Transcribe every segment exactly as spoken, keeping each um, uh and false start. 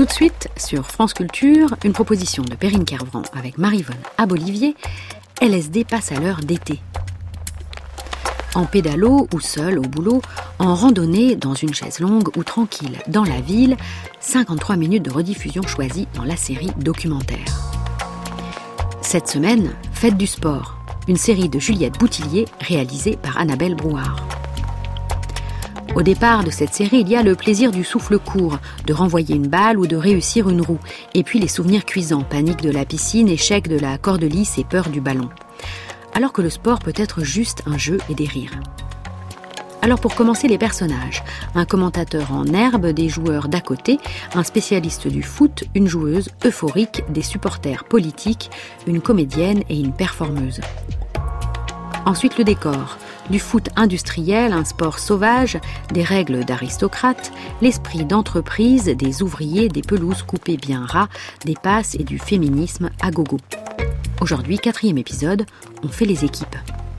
Tout de suite, sur France Culture, une proposition de Perrine Kervran avec Maryvonne Abolivier. L S D passe à l'heure d'été. En pédalo ou seul au boulot, en randonnée, dans une chaise longue ou tranquille dans la ville, cinquante-trois minutes de rediffusion choisies dans la série documentaire. Cette semaine, Fête du sport, une série de Juliette Boutillier réalisée par Annabelle Brouard. Au départ de cette série, il y a le plaisir du souffle court, de renvoyer une balle ou de réussir une roue, et puis les souvenirs cuisants, panique de la piscine, échec de la corde lisse et peur du ballon. Alors que le sport peut être juste un jeu et des rires. Alors pour commencer, les personnages. Un commentateur en herbe, des joueurs d'à côté, un spécialiste du foot, une joueuse euphorique, des supporters politiques, une comédienne et une performeuse. Ensuite le décor. Du foot industriel, un sport sauvage, des règles d'aristocrate, l'esprit d'entreprise, des ouvriers, des pelouses coupées bien ras, des passes et du féminisme à gogo. Aujourd'hui, quatrième épisode, on fait les équipes.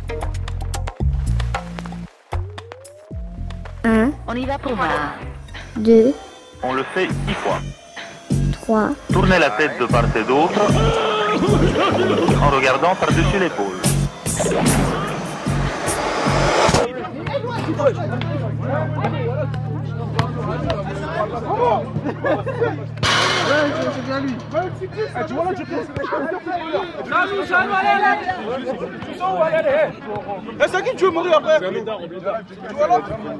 Un. On y va pour voir. Deux. On le fait dix fois. Trois. Tournez la tête de part et d'autre en regardant par-dessus l'épaule. C'est bien lui. Tu vois là, tu Eh, c'est à qui tu veux mourir après? Tu vois là?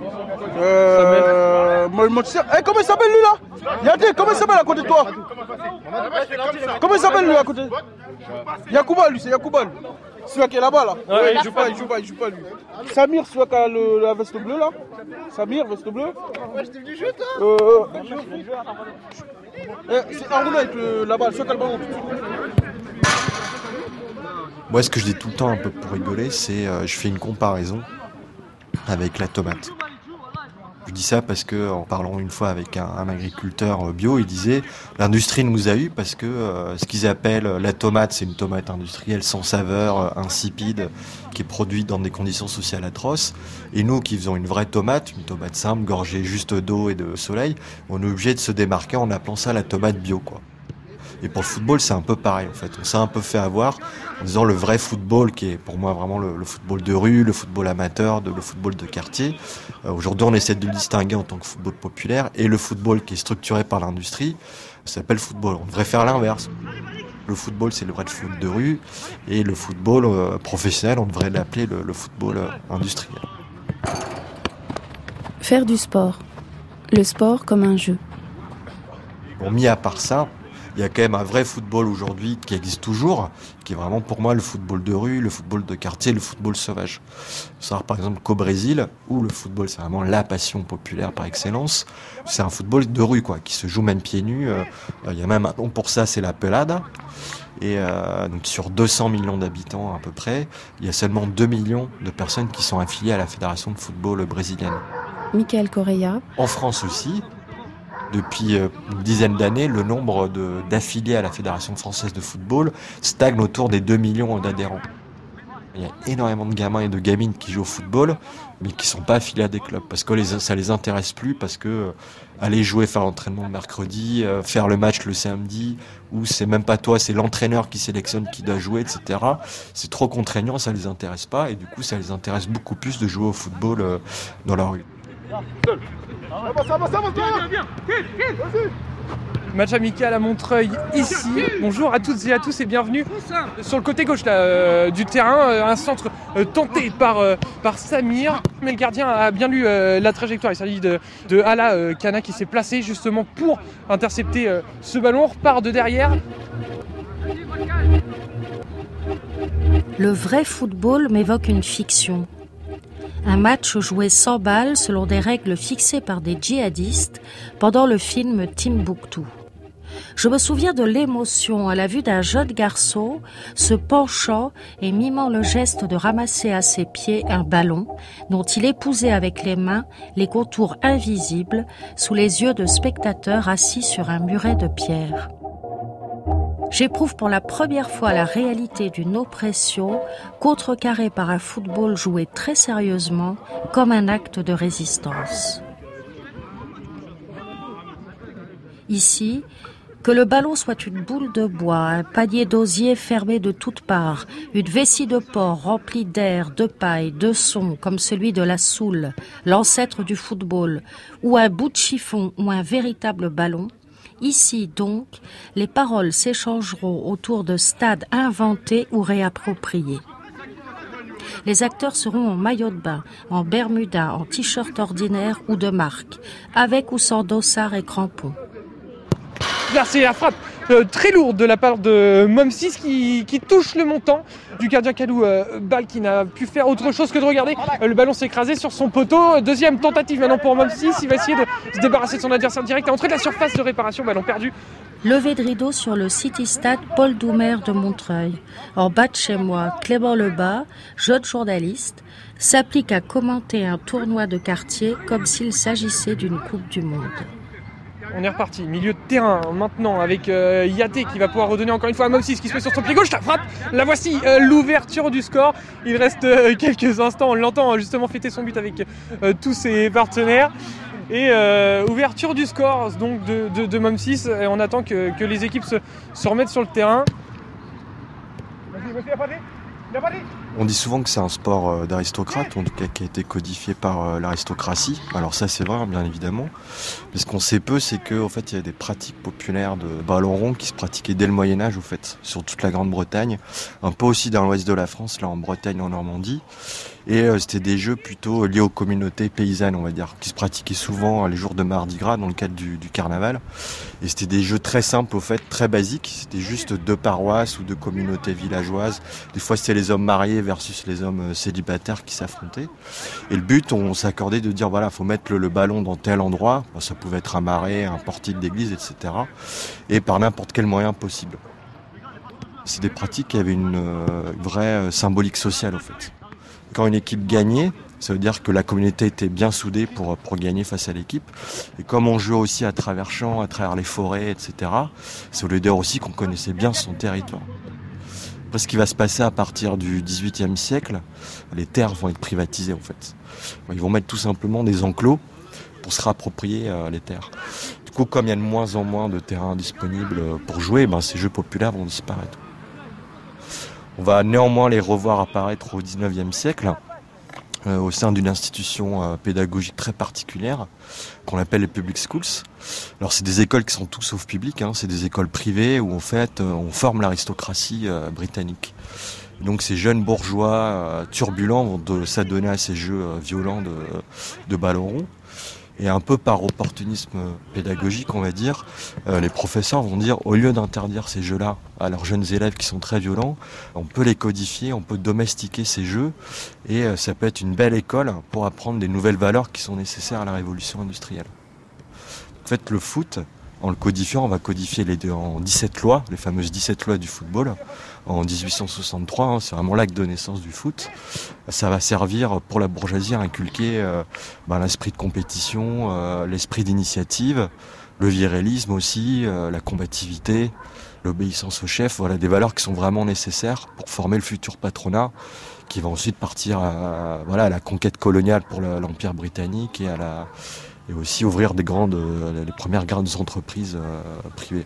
Euh. Eh, comment il s'appelle lui là? Yadé, comment il s'appelle à côté de toi? Comment il s'appelle lui à côté? Yacouba, lui, c'est Yacouba. Celui qui est là-bas là. Ouais, il joue pas, il joue pas, il joue pas lui. Samir, celui qui a le, la veste bleue là. Samir, veste bleue. Ouais, j'étais venu jouer toi. Euh. Eh, c'est enroulé avec le, la balle, celui qui a le ballon. Moi, ce que je dis tout le temps un peu pour rigoler, c'est euh, je fais une comparaison avec la tomate. Je dis ça parce que, en parlant une fois avec un, un agriculteur bio, il disait l'industrie nous a eu parce que euh, ce qu'ils appellent la tomate, c'est une tomate industrielle sans saveur, euh, insipide, qui est produite dans des conditions sociales atroces. Et nous, qui faisons une vraie tomate, une tomate simple, gorgée juste d'eau et de soleil, on est obligé de se démarquer en appelant ça la tomate bio, quoi. Et pour le football, c'est un peu pareil, en fait. On s'est un peu fait avoir en disant le vrai football, qui est pour moi vraiment le, le football de rue, le football amateur, de, le football de quartier. Euh, aujourd'hui, on essaie de le distinguer en tant que football populaire. Et le football qui est structuré par l'industrie, ça s'appelle football. On devrait faire l'inverse. Le football, c'est le vrai foot de rue. Et le football euh, professionnel, on devrait l'appeler le, le football euh, industriel. Faire du sport. Le sport comme un jeu. Bon, mis à part ça, il y a quand même un vrai football aujourd'hui qui existe toujours, qui est vraiment pour moi le football de rue, le football de quartier, le football sauvage. Il faut savoir par exemple qu'au Brésil, où le football c'est vraiment la passion populaire par excellence, c'est un football de rue quoi, qui se joue même pieds nus. Euh, il y a même un nom pour ça, c'est la pelada. Et euh, donc sur deux cents millions d'habitants à peu près, il y a seulement deux millions de personnes qui sont affiliées à la fédération de football brésilienne. Michael Correa. En France aussi. Depuis une dizaine d'années, le nombre de, d'affiliés à la Fédération française de football stagne autour des deux millions d'adhérents. Il y a énormément de gamins et de gamines qui jouent au football, mais qui ne sont pas affiliés à des clubs, parce que les, ça ne les intéresse plus, parce que euh, aller jouer, faire l'entraînement le mercredi, euh, faire le match le samedi, ou c'est même pas toi, c'est l'entraîneur qui sélectionne qui doit jouer, et cetera. C'est trop contraignant, ça ne les intéresse pas, et du coup ça les intéresse beaucoup plus de jouer au football euh, dans la rue. Seul. Ça va, ça va, viens, viens, vas-y. Match amical à Montreuil ici. Bonjour à toutes et à tous et bienvenue sur le côté gauche là, euh, du terrain. Euh, un centre euh, tenté par, euh, par Samir. Mais le gardien a bien lu euh, la trajectoire. Il s'agit de, de Hala euh, Kana qui s'est placé justement pour intercepter euh, ce ballon. On repart de derrière. Le vrai football m'évoque une fiction. Un match joué sans balle selon des règles fixées par des djihadistes pendant le film Timbuktu. Je me souviens de l'émotion à la vue d'un jeune garçon se penchant et mimant le geste de ramasser à ses pieds un ballon dont il épousait avec les mains les contours invisibles sous les yeux de spectateurs assis sur un muret de pierre. J'éprouve pour la première fois la réalité d'une oppression contrecarrée par un football joué très sérieusement comme un acte de résistance. Ici, que le ballon soit une boule de bois, un panier d'osier fermé de toutes parts, une vessie de porc remplie d'air, de paille, de son, comme celui de la soule, l'ancêtre du football, ou un bout de chiffon ou un véritable ballon, ici donc, les paroles s'échangeront autour de stades inventés ou réappropriés. Les acteurs seront en maillot de bain, en bermuda, en t-shirt ordinaire ou de marque, avec ou sans dossard et crampons. Là, c'est la frappe euh, très lourde de la part de Momsis qui, qui touche le montant du gardien Kalou euh, Bal qui n'a pu faire autre chose que de regarder. Euh, le ballon s'est écrasé sur son poteau. Deuxième tentative maintenant pour Momsis. Il va essayer de se débarrasser de son adversaire direct à l'entrée de la surface de réparation. Ballon perdu. Levé de rideau sur le City Stade Paul Doumer de Montreuil. En bas de chez moi, Clément Lebas, jeune journaliste, s'applique à commenter un tournoi de quartier comme s'il s'agissait d'une Coupe du Monde. On est reparti, milieu de terrain maintenant avec euh, Yaté qui va pouvoir redonner encore une fois à Momsis qui se met sur son pied gauche, la frappe, la voici, euh, l'ouverture du score. Il reste euh, quelques instants, on l'entend justement fêter son but avec euh, tous ses partenaires. Et euh, ouverture du score donc de, de, de Momsis, et on attend que, que les équipes se, se remettent sur le terrain. On dit souvent que c'est un sport d'aristocrate, en tout cas qui a été codifié par l'aristocratie. Alors ça c'est vrai, bien évidemment. Mais ce qu'on sait peu, c'est qu'en fait il y a des pratiques populaires de ballon rond qui se pratiquaient dès le Moyen-Âge, au fait, sur toute la Grande-Bretagne, un peu aussi dans l'ouest de la France, là en Bretagne, en Normandie. Et euh, c'était des jeux plutôt liés aux communautés paysannes, on va dire, qui se pratiquaient souvent les jours de Mardi Gras dans le cadre du, du carnaval. Et c'était des jeux très simples, au fait, très basiques. C'était juste deux paroisses ou deux communautés villageoises. Des fois, c'était les hommes mariés versus les hommes célibataires qui s'affrontaient. Et le but, on s'accordait de dire, voilà, faut mettre le, le ballon dans tel endroit. Ça pouvait être un marais, un portique d'église, et cetera. Et par n'importe quel moyen possible. C'est des pratiques qui avaient une, une vraie symbolique sociale, au fait. Quand une équipe gagnait, ça veut dire que la communauté était bien soudée pour, pour gagner face à l'équipe. Et comme on jouait aussi à travers champs, à travers les forêts, et cetera, ça voulait dire aussi qu'on connaissait bien son territoire. Après, ce qui va se passer à partir du dix-huitième siècle, les terres vont être privatisées en fait. Ils vont mettre tout simplement des enclos pour se réapproprier euh, les terres. Du coup, comme il y a de moins en moins de terrains disponibles pour jouer, ben, ces jeux populaires vont disparaître. On va néanmoins les revoir apparaître au dix-neuvième siècle euh, au sein d'une institution euh, pédagogique très particulière qu'on appelle les public schools. Alors c'est des écoles qui sont tout sauf publiques, hein, c'est des écoles privées où en fait euh, on forme l'aristocratie euh, britannique. Donc ces jeunes bourgeois euh, turbulents vont de, s'adonner à ces jeux euh, violents de, de ballon rond. Et un peu par opportunisme pédagogique, on va dire, euh, les professeurs vont dire, au lieu d'interdire ces jeux-là à leurs jeunes élèves qui sont très violents, on peut les codifier, on peut domestiquer ces jeux, et euh, ça peut être une belle école pour apprendre des nouvelles valeurs qui sont nécessaires à la révolution industrielle. En fait, le foot, en le codifiant, on va codifier les deux en dix-sept lois, les fameuses dix-sept lois du football, en dix-huit cent soixante-trois, hein, c'est vraiment l'acte de naissance du foot. Ça va servir pour la bourgeoisie à inculquer euh, ben, l'esprit de compétition, euh, l'esprit d'initiative, le virilisme aussi, euh, la combativité, l'obéissance au chef, voilà des valeurs qui sont vraiment nécessaires pour former le futur patronat qui va ensuite partir à, voilà, à la conquête coloniale pour l'Empire britannique et, à la, et aussi ouvrir des grandes, les premières grandes entreprises euh, privées.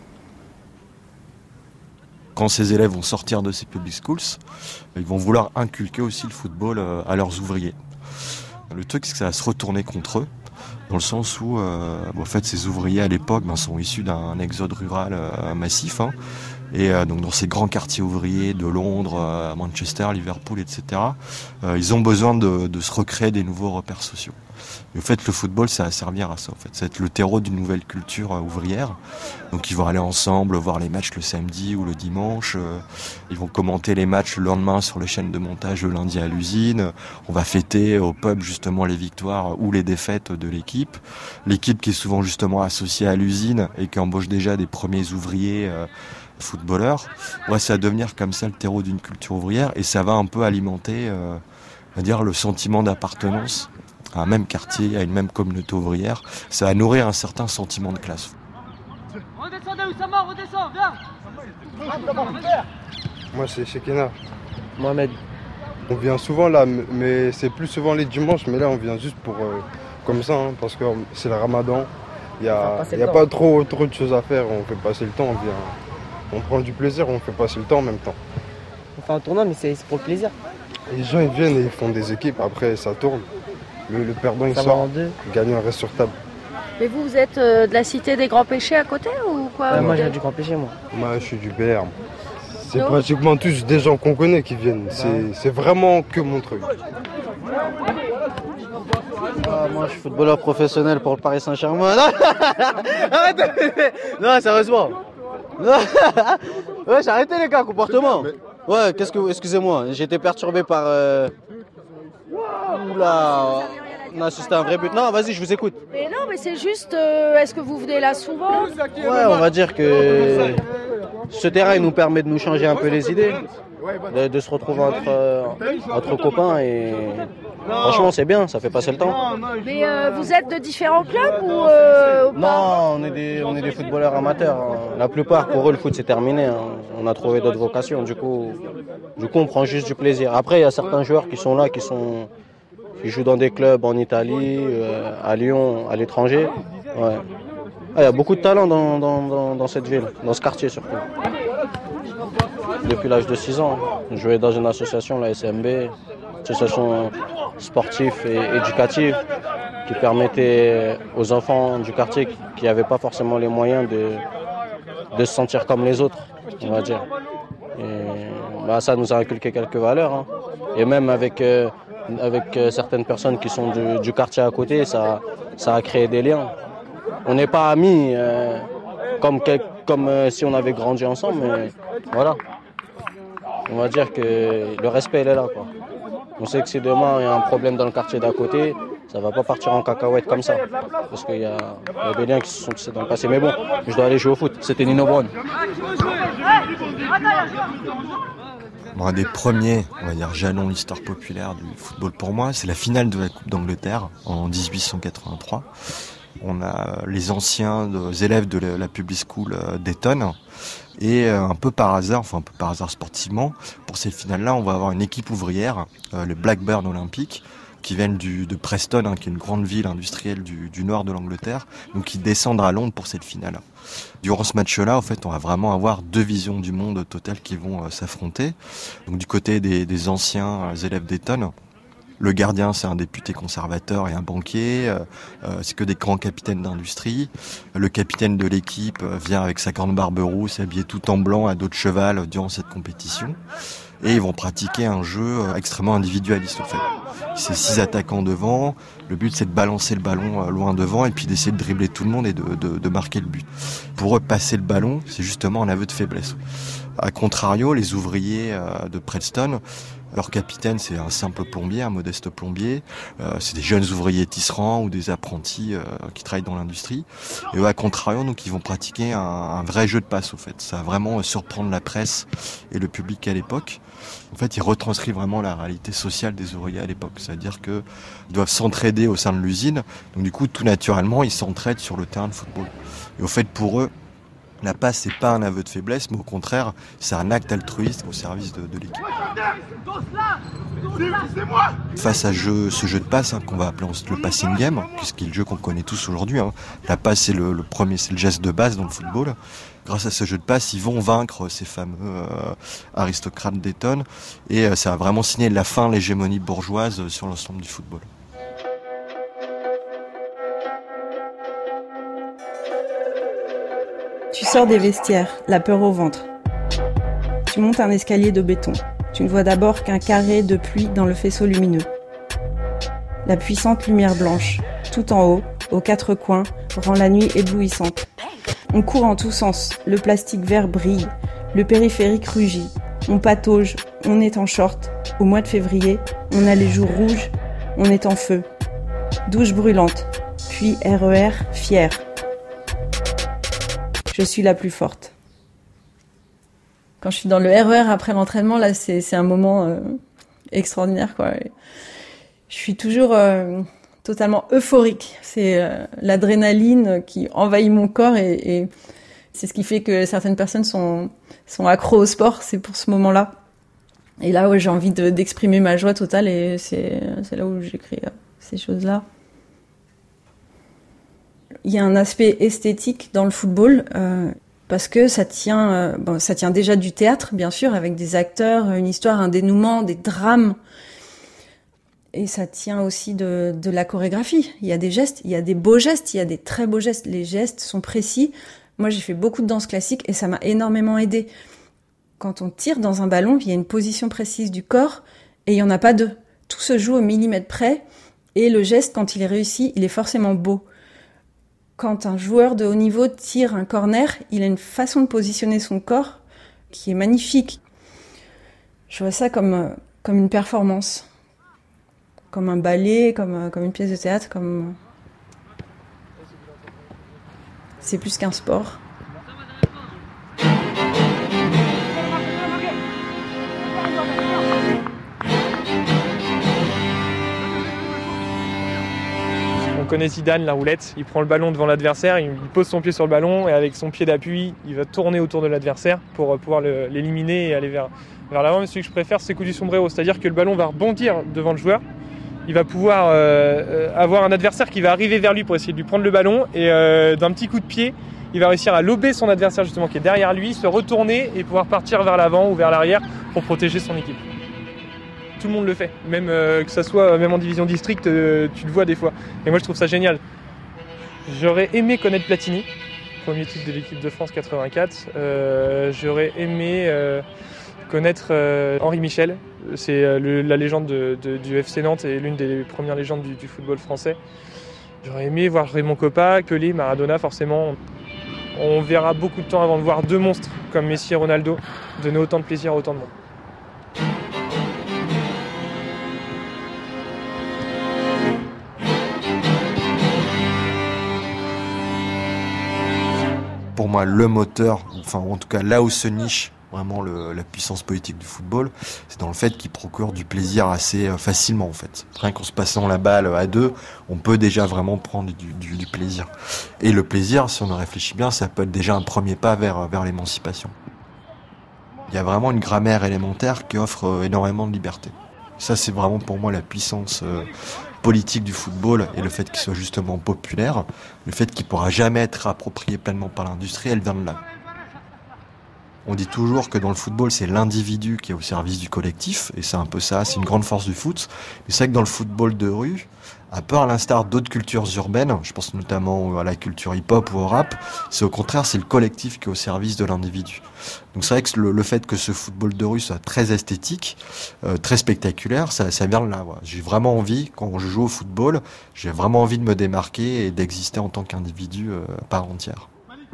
Quand ces élèves vont sortir de ces public schools, ils vont vouloir inculquer aussi le football à leurs ouvriers. Le truc, c'est que ça va se retourner contre eux, dans le sens où euh, en fait, ces ouvriers à l'époque ben, sont issus d'un exode rural euh, massif. Hein, et euh, donc dans ces grands quartiers ouvriers de Londres, euh, Manchester, Liverpool, et cetera, euh, ils ont besoin de, de se recréer des nouveaux repères sociaux. Et au fait, le football, ça va servir à ça. En fait. Ça va être le terreau d'une nouvelle culture euh, ouvrière. Donc ils vont aller ensemble voir les matchs le samedi ou le dimanche. Euh, ils vont commenter les matchs le lendemain sur les chaînes de montage le lundi à l'usine. On va fêter au pub justement les victoires ou les défaites de l'équipe. L'équipe qui est souvent justement associée à l'usine et qui embauche déjà des premiers ouvriers euh, footballeurs. Ouais, ça va devenir comme ça le terreau d'une culture ouvrière et ça va un peu alimenter euh, on va dire, le sentiment d'appartenance à un même quartier, à une même communauté ouvrière. Ça va nourrir un certain sentiment de classe. Redescendez Oussama, redescends, viens. Moi c'est Shekina. Mohamed. On vient souvent là, mais c'est plus souvent les dimanches, mais là on vient juste pour euh, comme ça, hein, parce que c'est le ramadan. Il n'y a, y a pas trop, trop de choses à faire, on fait passer le temps, on, vient, on prend du plaisir, on fait passer le temps en même temps. On fait un tournoi, mais c'est pour le plaisir. Les gens ils viennent et ils font des équipes, après ça tourne. Le, le perdant il sort, le gagnant reste sur table. Mais vous, vous êtes euh, de la cité des Grands Péchés à côté ou quoi? Ouais, moi, j'ai du Grand Péché, moi. Moi, je suis du B R. C'est non. Pratiquement tous des gens qu'on connaît qui viennent. C'est, c'est vraiment que Montreuil. Ah, moi, je suis footballeur professionnel pour le Paris Saint-Germain. Non, arrêtez. Non, sérieusement. Non. Ouais, j'ai arrêté les gars, comportement. Ouais, qu'est-ce que, excusez-moi, j'ai été perturbé par. Euh... Oula. On a assisté à un vrai but. Non, vas-y, je vous écoute. Mais non, mais c'est juste, euh, est-ce que vous venez là souvent? Ouais, on va dire que ce terrain il nous permet de nous changer un peu les idées, de, de se retrouver entre, euh, entre copains et franchement c'est bien, ça fait passer le temps. Mais euh, vous êtes de différents clubs ou, euh, ou Non, on est, des, on est des footballeurs amateurs. La plupart, pour eux, le foot c'est terminé. Hein. On a trouvé d'autres vocations, du coup, du coup on prend juste du plaisir. Après, il y a certains joueurs qui sont là, qui sont... Ils jouent dans des clubs en Italie, euh, à Lyon, à l'étranger. Ouais. Ah, il y a beaucoup de talent dans, dans, dans, dans cette ville, dans ce quartier surtout. Depuis l'âge de six ans, je jouais dans une association, la S M B, association sportive et éducative, qui permettait aux enfants du quartier qui n'avaient pas forcément les moyens de, de se sentir comme les autres, on va dire. Et, bah, ça nous a inculqué quelques valeurs. Hein. Et même avec... Euh, avec euh, certaines personnes qui sont du, du quartier à côté, ça, ça a créé des liens. On n'est pas amis euh, comme, comme euh, si on avait grandi ensemble, mais voilà. On va dire que le respect il est là, quoi. On sait que si demain il y a un problème dans le quartier d'à côté, ça va pas partir en cacahuète comme ça. Parce qu'il y, y a des liens qui se sont tissés dans le passé. Mais bon, je dois aller jouer au foot. C'était Nino Brown. Bon, un des premiers, on va dire, jalons de l'histoire populaire du football pour moi, c'est la finale de la Coupe d'Angleterre en dix-huit cent quatre-vingt-trois. On a les anciens de, élèves de la, la Public School d'Eton. Et un peu par hasard, enfin un peu par hasard sportivement, pour cette finale-là, on va avoir une équipe ouvrière, euh, le Blackburn Olympic, qui viennent du, de Preston, hein, qui est une grande ville industrielle du, du nord de l'Angleterre, donc qui descendent à Londres pour cette finale. Durant ce match-là, en fait, on va vraiment avoir deux visions du monde totales qui vont euh, s'affronter. Donc du côté des, des anciens euh, élèves d'Eton, le gardien, c'est un député conservateur et un banquier. Euh, c'est que des grands capitaines d'industrie. Le capitaine de l'équipe vient avec sa grande barbe rousse, habillé tout en blanc, à dos de cheval durant cette compétition. Et ils vont pratiquer un jeu extrêmement individualiste, en fait. C'est six attaquants devant. Le but, c'est de balancer le ballon loin devant et puis d'essayer de dribbler tout le monde et de, de, de marquer le but. Pour eux, passer le ballon, c'est justement un aveu de faiblesse. A contrario, les ouvriers de Preston, leur capitaine, c'est un simple plombier, un modeste plombier. Euh, c'est des jeunes ouvriers tisserands ou des apprentis euh, qui travaillent dans l'industrie. Et eux, à contrario, donc, ils vont pratiquer un, un vrai jeu de passe, au fait. Ça va vraiment surprendre la presse et le public à l'époque. En fait, ils retranscrivent vraiment la réalité sociale des ouvriers à l'époque. C'est-à-dire qu'ils doivent s'entraider au sein de l'usine. Donc, du coup, tout naturellement, ils s'entraident sur le terrain de football. Et au fait, pour eux, la passe, c'est pas un aveu de faiblesse, mais au contraire, c'est un acte altruiste au service de, de l'équipe. Face à jeu, ce jeu de passe hein, qu'on va appeler ensuite le passing game, puisqu'il est le jeu qu'on connaît tous aujourd'hui. Hein. La passe, c'est le, le premier, c'est le geste de base dans le football. Grâce à ce jeu de passe, ils vont vaincre ces fameux euh, aristocrates d'Eton, et euh, ça va vraiment signer la fin de l'hégémonie bourgeoise sur l'ensemble du football. Tu sors des vestiaires, la peur au ventre. Tu montes un escalier de béton. Tu ne vois d'abord qu'un carré de pluie dans le faisceau lumineux. La puissante lumière blanche, tout en haut, aux quatre coins, rend la nuit éblouissante. On court en tous sens, le plastique vert brille, le périphérique rugit. On patauge, on est en short. Au mois de février, on a les joues rouges, on est en feu. Douche brûlante, puis R E R fier. Je suis la plus forte. Quand je suis dans le R E R après l'entraînement, là, c'est, c'est un moment euh, extraordinaire, quoi. Je suis toujours euh, totalement euphorique. C'est euh, l'adrénaline qui envahit mon corps et, et c'est ce qui fait que certaines personnes sont, sont accros au sport. C'est pour ce moment-là. Et là, ouais, j'ai envie de, d'exprimer ma joie totale et c'est, c'est là où j'écris euh, ces choses-là. il y a un aspect esthétique dans le football, euh, parce que ça tient, euh, bon, ça tient déjà du théâtre, bien sûr, avec des acteurs, une histoire, un dénouement, des drames. Et ça tient aussi de, de la chorégraphie. Il y a des gestes, il y a des beaux gestes, il y a des très beaux gestes. Les gestes sont précis. Moi, j'ai fait beaucoup de danse classique et ça m'a énormément aidée. Quand on tire dans un ballon, il y a une position précise du corps et il n'y en a pas deux. Tout se joue au millimètre près et le geste, quand il est réussi, il est forcément beau. Quand un joueur de haut niveau tire un corner, il a une façon de positionner son corps qui est magnifique. Je vois ça comme, comme une performance. Comme un ballet, comme, comme une pièce de théâtre, comme... C'est plus qu'un sport. On connaît Zidane, la roulette, il prend le ballon devant l'adversaire, il pose son pied sur le ballon et avec son pied d'appui, il va tourner autour de l'adversaire pour pouvoir le, l'éliminer et aller vers, vers l'avant. Mais celui que je préfère, c'est coup du sombrero, c'est-à-dire que le ballon va rebondir devant le joueur. Il va pouvoir euh, avoir un adversaire qui va arriver vers lui pour essayer de lui prendre le ballon et euh, d'un petit coup de pied, il va réussir à lober son adversaire justement qui est derrière lui, se retourner et pouvoir partir vers l'avant ou vers l'arrière pour protéger son équipe. Tout le monde le fait, même euh, que ça soit même en division district, euh, tu le vois des fois. Et moi je trouve ça génial. J'aurais aimé connaître Platini, premier titre de l'équipe de France quatre-vingt-quatre. Euh, j'aurais aimé euh, connaître euh, Henri Michel. C'est euh, le, la légende de, de, du F C Nantes et l'une des premières légendes du, du football français. J'aurais aimé voir Raymond Kopa, Pelé, Maradona forcément. On verra beaucoup de temps avant de voir deux monstres comme Messi et Ronaldo donner autant de plaisir à autant de monde. Pour moi, le moteur, enfin en tout cas là où se niche vraiment le, la puissance politique du football, c'est dans le fait qu'il procure du plaisir assez euh, facilement en fait. Rien qu'en se passant la balle à deux, on peut déjà vraiment prendre du, du, du plaisir. Et le plaisir, si on en réfléchit bien, ça peut être déjà un premier pas vers, vers l'émancipation. Il y a vraiment une grammaire élémentaire qui offre euh, énormément de liberté. Ça, c'est vraiment pour moi la puissance euh, politique du football et le fait qu'il soit justement populaire, le fait qu'il ne pourra jamais être approprié pleinement par l'industrie, elle vient de là. On dit toujours que dans le football, c'est l'individu qui est au service du collectif, et c'est un peu ça, c'est une grande force du foot. Mais c'est vrai que dans le football de rue, un peu à l'instar d'autres cultures urbaines, je pense notamment à la culture hip-hop ou au rap, c'est au contraire, c'est le collectif qui est au service de l'individu. Donc c'est vrai que le, le fait que ce football de rue soit très esthétique, euh, très spectaculaire, ça, ça vient de là. Voilà. J'ai vraiment envie, quand je joue au football, j'ai vraiment envie de me démarquer et d'exister en tant qu'individu euh, à part entière.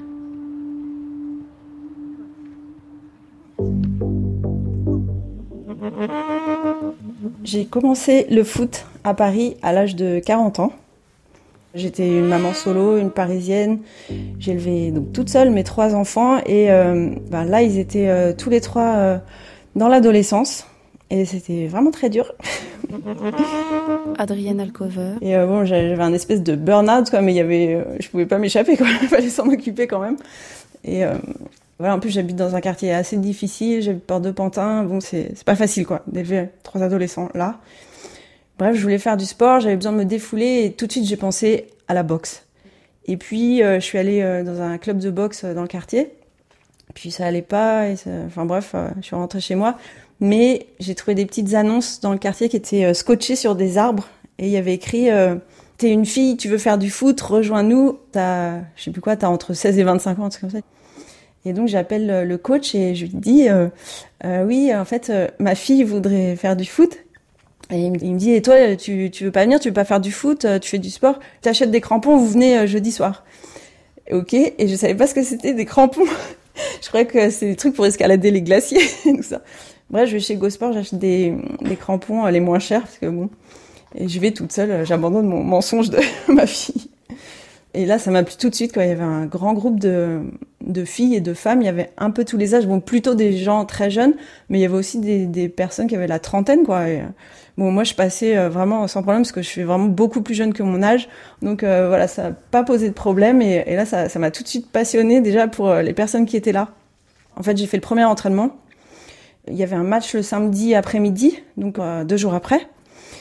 J'ai commencé le foot à Paris à l'âge de quarante ans. J'étais une maman solo, une parisienne. J'ai élevé donc toute seule mes trois enfants et euh, ben là ils étaient euh, tous les trois euh, dans l'adolescence et c'était vraiment très dur. Adrienne Alcover. Et euh, bon, j'avais un espèce de burn-out quoi, mais il y avait, euh, je pouvais pas m'échapper quoi, il fallait s'en occuper quand même. Et euh, voilà, en plus j'habite dans un quartier assez difficile, j'habite Porte de Pantin, bon c'est c'est pas facile quoi d'élever trois adolescents là. Bref, je voulais faire du sport, j'avais besoin de me défouler et tout de suite j'ai pensé à la boxe. Et puis euh, je suis allée euh, dans un club de boxe euh, dans le quartier. Puis ça allait pas, et ça... enfin bref, euh, je suis rentrée chez moi. Mais j'ai trouvé des petites annonces dans le quartier qui étaient euh, scotchées sur des arbres et il y avait écrit euh, « T'es une fille, tu veux faire du foot, rejoins-nous. T'as, je sais plus quoi, t'as entre seize et vingt-cinq ans, c'est comme ça. » Et donc j'appelle le coach et je lui dis euh, euh, « Oui, en fait, euh, ma fille voudrait faire du foot. » Et il me, il me dit « Et toi, tu, tu veux pas venir, tu veux pas faire du foot, tu fais du sport, t'achètes des crampons, vous venez euh, jeudi soir. » Ok, et je savais pas ce que c'était des crampons. Je croyais que c'est des trucs pour escalader les glaciers et tout ça. Bref, je vais chez GoSport, j'achète des, des crampons les moins chers parce que bon, et je vais toute seule, j'abandonne mon mensonge de ma fille. Et là, ça m'a plu tout de suite quand il y avait un grand groupe de, de filles et de femmes. Il y avait un peu tous les âges, bon, plutôt des gens très jeunes, mais il y avait aussi des, des personnes qui avaient la trentaine, quoi. Et, bon, moi, je passais vraiment sans problème parce que je suis vraiment beaucoup plus jeune que mon âge. Donc euh, voilà, ça n'a pas posé de problème. Et, et là, ça, ça m'a tout de suite passionnée déjà pour les personnes qui étaient là. En fait, j'ai fait le premier entraînement. Il y avait un match le samedi après-midi, donc euh, deux jours après.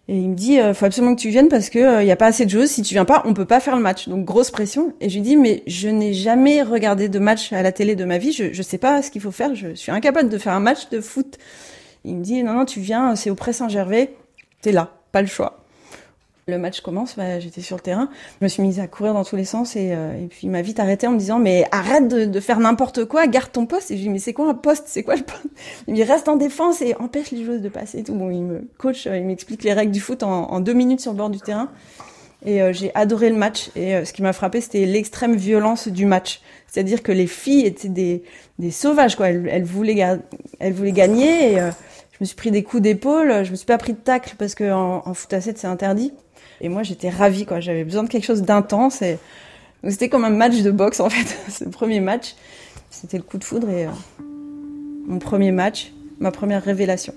Et il me dit, il euh, faut absolument que tu viennes parce que il euh, y a pas assez de joueuses. Si tu viens pas, on peut pas faire le match. Donc grosse pression. Et je lui dis, mais je n'ai jamais regardé de match à la télé de ma vie. Je je sais pas ce qu'il faut faire. Je suis incapable de faire un match de foot. Il me dit, non non, tu viens. C'est au Pré Saint-Gervais. T'es là, pas le choix. Le match commence, bah, j'étais sur le terrain, je me suis mise à courir dans tous les sens et, euh, et puis il m'a vite arrêtée en me disant mais arrête de, de faire n'importe quoi, garde ton poste. Et je lui dis mais c'est quoi un poste, c'est quoi le poste? Il me dit reste en défense et empêche les joueuses de passer et tout. Bon, il me coach, il m'explique les règles du foot en, en deux minutes sur le bord du terrain et euh, j'ai adoré le match. Et euh, ce qui m'a frappé, c'était l'extrême violence du match, c'est-à-dire que les filles étaient des, des sauvages quoi. Elles, elles voulaient ga- elles voulaient gagner et euh, je me suis pris des coups d'épaule, je me suis pas pris de tacle parce que en, en foot à sept c'est interdit. Et moi, j'étais ravie, quoi. J'avais besoin de quelque chose d'intense. Et donc, c'était comme un match de boxe, en fait. Ce premier match, c'était le coup de foudre et euh, mon premier match, ma première révélation.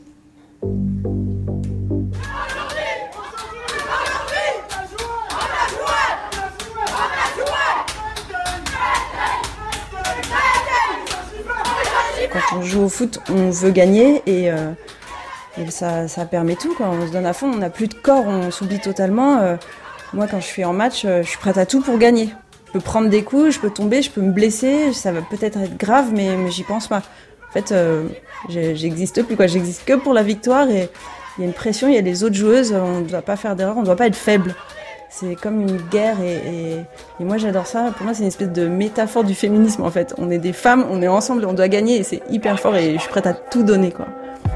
Quand on joue au foot, on veut gagner et... Euh, Et ça, ça permet tout, quoi. On se donne à fond, on n'a plus de corps, on s'oublie totalement. Euh, moi, quand je suis en match, euh, je suis prête à tout pour gagner. Je peux prendre des coups, je peux tomber, je peux me blesser, ça va peut-être être grave, mais, mais j'y pense pas. En fait, euh, j'existe plus, quoi. J'existe que pour la victoire et il y a une pression, il y a les autres joueuses, on ne doit pas faire d'erreur, on ne doit pas être faible. C'est comme une guerre et, et, et moi j'adore ça. Pour moi, c'est une espèce de métaphore du féminisme, en fait. On est des femmes, on est ensemble, on doit gagner et c'est hyper fort et je suis prête à tout donner, quoi.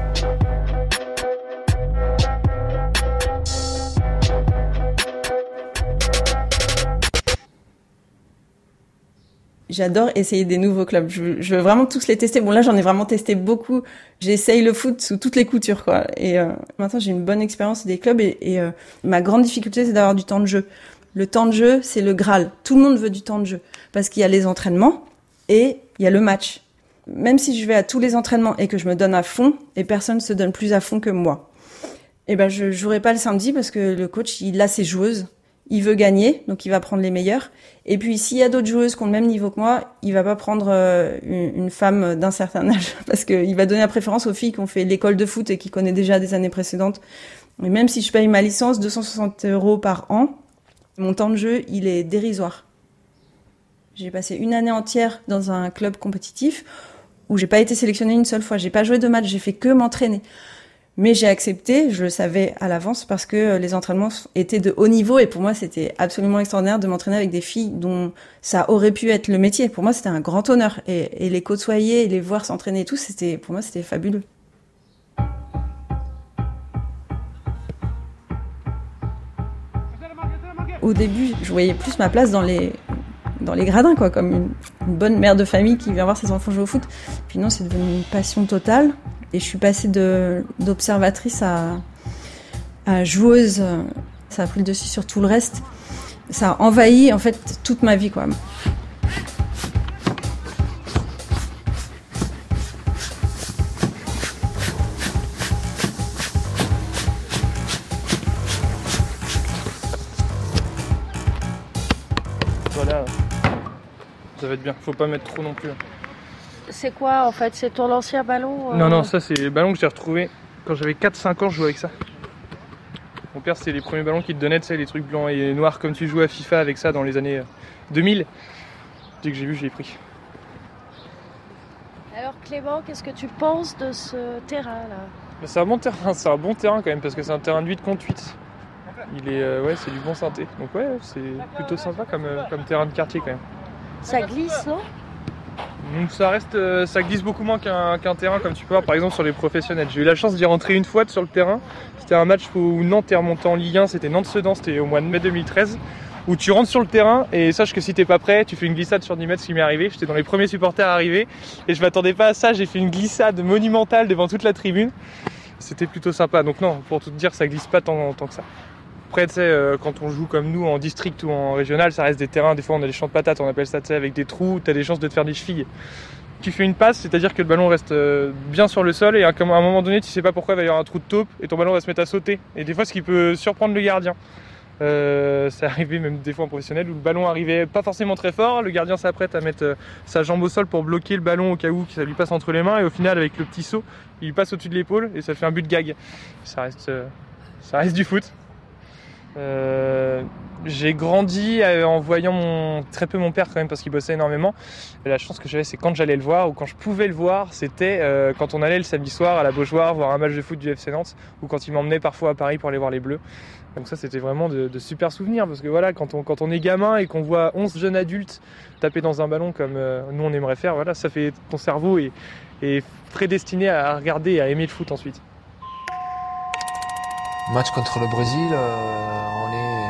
J'adore essayer des nouveaux clubs. Je, je veux vraiment tous les tester. Bon, là, j'en ai vraiment testé beaucoup. J'essaye le foot sous toutes les coutures, quoi. Et euh, maintenant, j'ai une bonne expérience des clubs. Et, et euh, ma grande difficulté, c'est d'avoir du temps de jeu. Le temps de jeu, c'est le Graal. Tout le monde veut du temps de jeu. Parce qu'il y a les entraînements et il y a le match. Même si je vais à tous les entraînements et que je me donne à fond, et personne se donne plus à fond que moi, eh ben, je jouerai pas le samedi parce que le coach, il a ses joueuses. Il veut gagner, donc il va prendre les meilleures. Et puis, s'il y a d'autres joueuses qui ont le même niveau que moi, il va pas prendre euh, une, une femme d'un certain âge parce qu'il va donner la préférence aux filles qui ont fait l'école de foot et qui connaissent déjà des années précédentes. Et même si je paye ma licence, deux cent soixante euros par an, mon temps de jeu, il est dérisoire. J'ai passé une année entière dans un club compétitif où j'ai pas été sélectionnée une seule fois. J'ai pas joué de match, j'ai fait que m'entraîner. Mais j'ai accepté, je le savais à l'avance parce que les entraînements étaient de haut niveau et pour moi c'était absolument extraordinaire de m'entraîner avec des filles dont ça aurait pu être le métier. Pour moi c'était un grand honneur et, et les côtoyer, et les voir s'entraîner et tout, c'était, pour moi c'était fabuleux. Au début, je voyais plus ma place dans les dans les gradins, quoi, comme une, une bonne mère de famille qui vient voir ses enfants jouer au foot. Puis non, c'est devenu une passion totale. Et je suis passée de, d'observatrice à, à joueuse. Ça a pris le dessus sur tout le reste. Ça a envahi, en fait, toute ma vie, quoi. Voilà. Ça va être bien. Faut pas mettre trop non plus. C'est quoi en fait? C'est ton ancien ballon euh... Non, non, ça c'est le ballon que j'ai retrouvé quand j'avais quatre cinq ans, je jouais avec ça. Mon père, c'est les premiers ballons qu'il te donnait, tu sais, les trucs blancs et noirs comme tu jouais à FIFA avec ça dans les années deux mille. Dès que j'ai vu, je l'ai pris. Alors Clément, qu'est-ce que tu penses de ce terrain-là? C'est un bon terrain, c'est un bon terrain quand même parce que c'est un terrain de huit contre huit. Il est, euh, ouais, c'est du bon synthé. Donc ouais, c'est plutôt sympa comme, euh, comme terrain de quartier quand même. Ça glisse, non? Donc ça reste, euh, ça glisse beaucoup moins qu'un, qu'un terrain comme tu peux voir par exemple sur les professionnels. J'ai eu la chance d'y rentrer une fois sur le terrain. C'était un match où Nantes est remonté en Ligue un, c'était Nantes-Sedan, c'était au mois de mai deux mille treize. Où tu rentres sur le terrain et sache que si t'es pas prêt, tu fais une glissade sur dix mètres, ce qui m'est arrivé. J'étais dans les premiers supporters arrivés et je m'attendais pas à ça. J'ai fait une glissade monumentale devant toute la tribune. C'était plutôt sympa. Donc non, pour tout te dire, ça glisse pas tant, tant que ça. Après, tu sais, euh, quand on joue comme nous en district ou en régional, ça reste des terrains. Des fois, on a des champs de patates, on appelle ça, tu sais, avec des trous. T'as des chances de te faire des chevilles. Tu fais une passe, c'est-à-dire que le ballon reste euh, bien sur le sol et à un moment donné, tu sais pas pourquoi il va y avoir un trou de taupe et ton ballon va se mettre à sauter. Et des fois, ce qui peut surprendre le gardien. Euh, c'est arrivé même des fois en professionnel où le ballon arrivait pas forcément très fort, le gardien s'apprête à mettre euh, sa jambe au sol pour bloquer le ballon au cas où ça lui passe entre les mains et au final avec le petit saut il passe au-dessus de l'épaule et ça fait un but de gag. Ça reste, euh, Ça reste du foot. Euh, j'ai grandi en voyant mon, très peu mon père quand même parce qu'il bossait énormément. Et la chance que j'avais, c'est quand j'allais le voir ou quand je pouvais le voir, c'était euh, quand on allait le samedi soir à la Beaujoire voir un match de foot du F C Nantes ou quand il m'emmenait parfois à Paris pour aller voir les Bleus. Donc ça, c'était vraiment de, de super souvenirs parce que voilà, quand on, quand on est gamin et qu'on voit onze jeunes adultes taper dans un ballon comme euh, nous on aimerait faire, voilà, ça fait ton cerveau est, est prédestiné à regarder et à aimer le foot ensuite. Match contre le Brésil, euh, on est,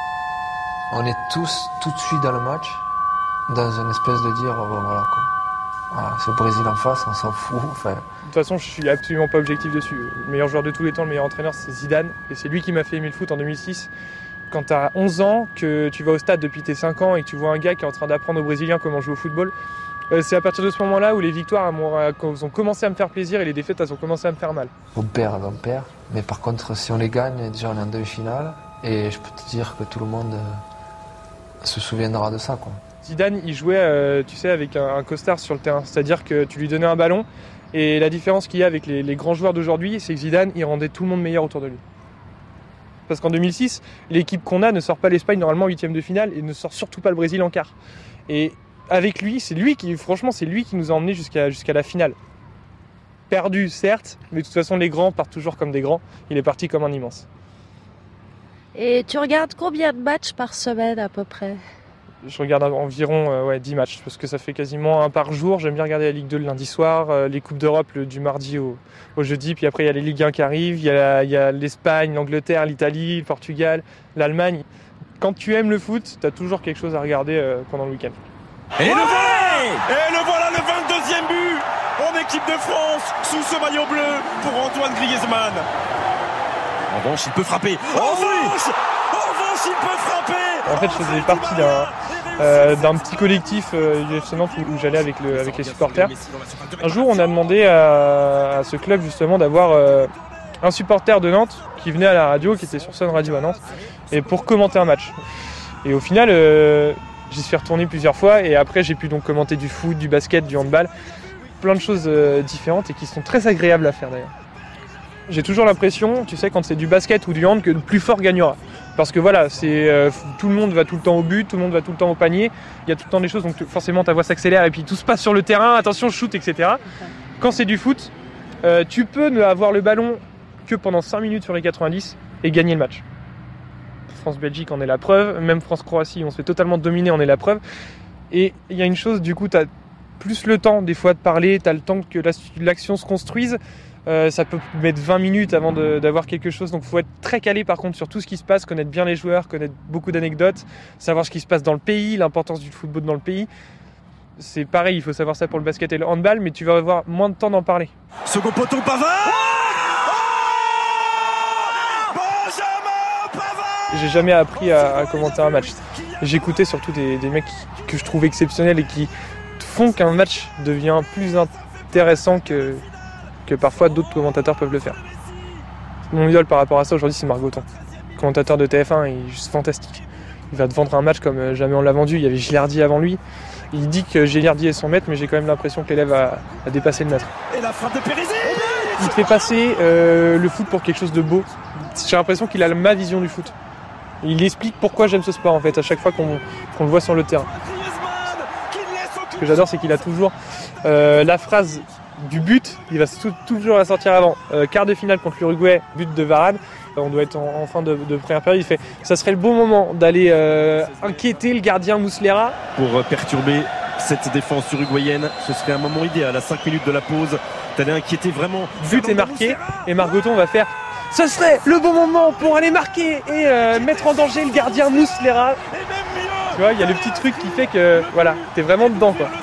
on est tous tout de suite dans le match, dans une espèce de dire, bon, voilà, quoi. Voilà, c'est le Brésil en face, on s'en fout. Enfin. De toute façon, je suis absolument pas objectif dessus. Le meilleur joueur de tous les temps, le meilleur entraîneur, c'est Zidane, et c'est lui qui m'a fait aimer le foot en deux mille six. Quand tu as onze ans, que tu vas au stade depuis tes cinq ans et que tu vois un gars qui est en train d'apprendre aux Brésiliens comment jouer au football, euh, c'est à partir de ce moment-là où les victoires ont commencé à me faire plaisir et les défaites elles ont commencé à me faire mal. On perd, on perd. Mais par contre, si on les gagne, déjà on est en demi-finale. Et je peux te dire que tout le monde euh, se souviendra de ça, quoi. Zidane, il jouait, euh, tu sais, avec un, un costard sur le terrain. C'est-à-dire que tu lui donnais un ballon. Et la différence qu'il y a avec les, les grands joueurs d'aujourd'hui, c'est que Zidane, il rendait tout le monde meilleur autour de lui. Parce qu'en deux mille six, l'équipe qu'on a ne sort pas l'Espagne normalement en huitième de finale et ne sort surtout pas le Brésil en quart. Et avec lui, c'est lui qui, franchement, c'est lui qui nous a emmenés jusqu'à, jusqu'à la finale. Perdu, certes, mais de toute façon, les grands partent toujours comme des grands. Il est parti comme un immense. Et tu regardes combien de matchs par semaine à peu près ? Je regarde environ euh, ouais, dix matchs, parce que ça fait quasiment un par jour. J'aime bien regarder la Ligue deux le lundi soir, euh, les Coupes d'Europe le, du mardi au, au jeudi, puis après il y a les Ligue un qui arrivent, il y, a, il y a l'Espagne, l'Angleterre, l'Italie, le Portugal, l'Allemagne. Quand tu aimes le foot, tu as toujours quelque chose à regarder euh, pendant le week-end. Et le voilà Et le voilà, le vingt-deuxième but en équipe de France, sous ce maillot bleu pour Antoine Griezmann. En revanche, il peut frapper. En revanche, en revanche, il peut frapper. En fait, je faisais partie d'un, euh, d'un petit collectif euh, du F C Nantes où, où j'allais avec, le, avec les supporters. Un jour, on a demandé à, à ce club justement d'avoir euh, un supporter de Nantes qui venait à la radio, qui était sur Sun Radio à Nantes, et pour commenter un match. Et au final, euh, j'y suis retourné plusieurs fois et après, j'ai pu donc commenter du foot, du basket, du handball, plein de choses euh, différentes et qui sont très agréables à faire d'ailleurs. J'ai toujours l'impression, tu sais, quand c'est du basket ou du hand, que le plus fort gagnera. Parce que voilà, c'est, euh, tout le monde va tout le temps au but, tout le monde va tout le temps au panier, il y a tout le temps des choses, donc forcément ta voix s'accélère et puis tout se passe sur le terrain, attention, shoot, et cetera. Quand c'est du foot, euh, tu peux ne avoir le ballon que pendant cinq minutes sur les quatre-vingt-dix et gagner le match. France-Belgique en est la preuve, même France-Croatie, on se fait totalement dominer, en est la preuve. Et il y a une chose, du coup, tu as plus le temps des fois de parler, tu as le temps que la, l'action se construise. Euh, ça peut mettre vingt minutes avant de, d'avoir quelque chose, donc il faut être très calé par contre sur tout ce qui se passe, connaître bien les joueurs, connaître beaucoup d'anecdotes, savoir ce qui se passe dans le pays, l'importance du football dans le pays. C'est pareil, il faut savoir ça pour le basket et le handball, mais tu vas avoir moins de temps d'en parler. Second poteau, Pavard. J'ai jamais appris à, à commenter un match. J'écoutais surtout des, des mecs qui, que je trouve exceptionnels et qui font qu'un match devient plus intéressant que que parfois d'autres commentateurs peuvent le faire. Mon idole par rapport à ça aujourd'hui, c'est Margoton. Commentateur de T F un, il est juste fantastique. Il va te vendre un match comme jamais on l'a vendu. Il y avait Gilardi avant lui. Il dit que Gilardi est son maître, mais j'ai quand même l'impression que l'élève a, a dépassé le maître. Et la frappe de Périzzi. Il te fait passer euh, le foot pour quelque chose de beau. J'ai l'impression qu'il a ma vision du foot. Il explique pourquoi j'aime ce sport en fait, à chaque fois qu'on, qu'on le voit sur le terrain. Ce que j'adore, c'est qu'il a toujours euh, la phrase du but, il va tout, toujours la sortir avant. Euh, quart de finale contre l'Uruguay, but de Varane. Euh, on doit être en, en fin de, de première période. Il fait, ça serait le bon moment d'aller euh, inquiéter le gardien Muslera. Pour euh, perturber cette défense uruguayenne, ce serait un moment idéal à cinq minutes de la pause. D'aller inquiéter vraiment. But est marqué et Margoton va faire. Ce serait le bon moment pour aller marquer et euh, mettre en danger le gardien Muslera. Tu vois, il y a le petit truc qui fait que voilà, t'es vraiment dedans quoi.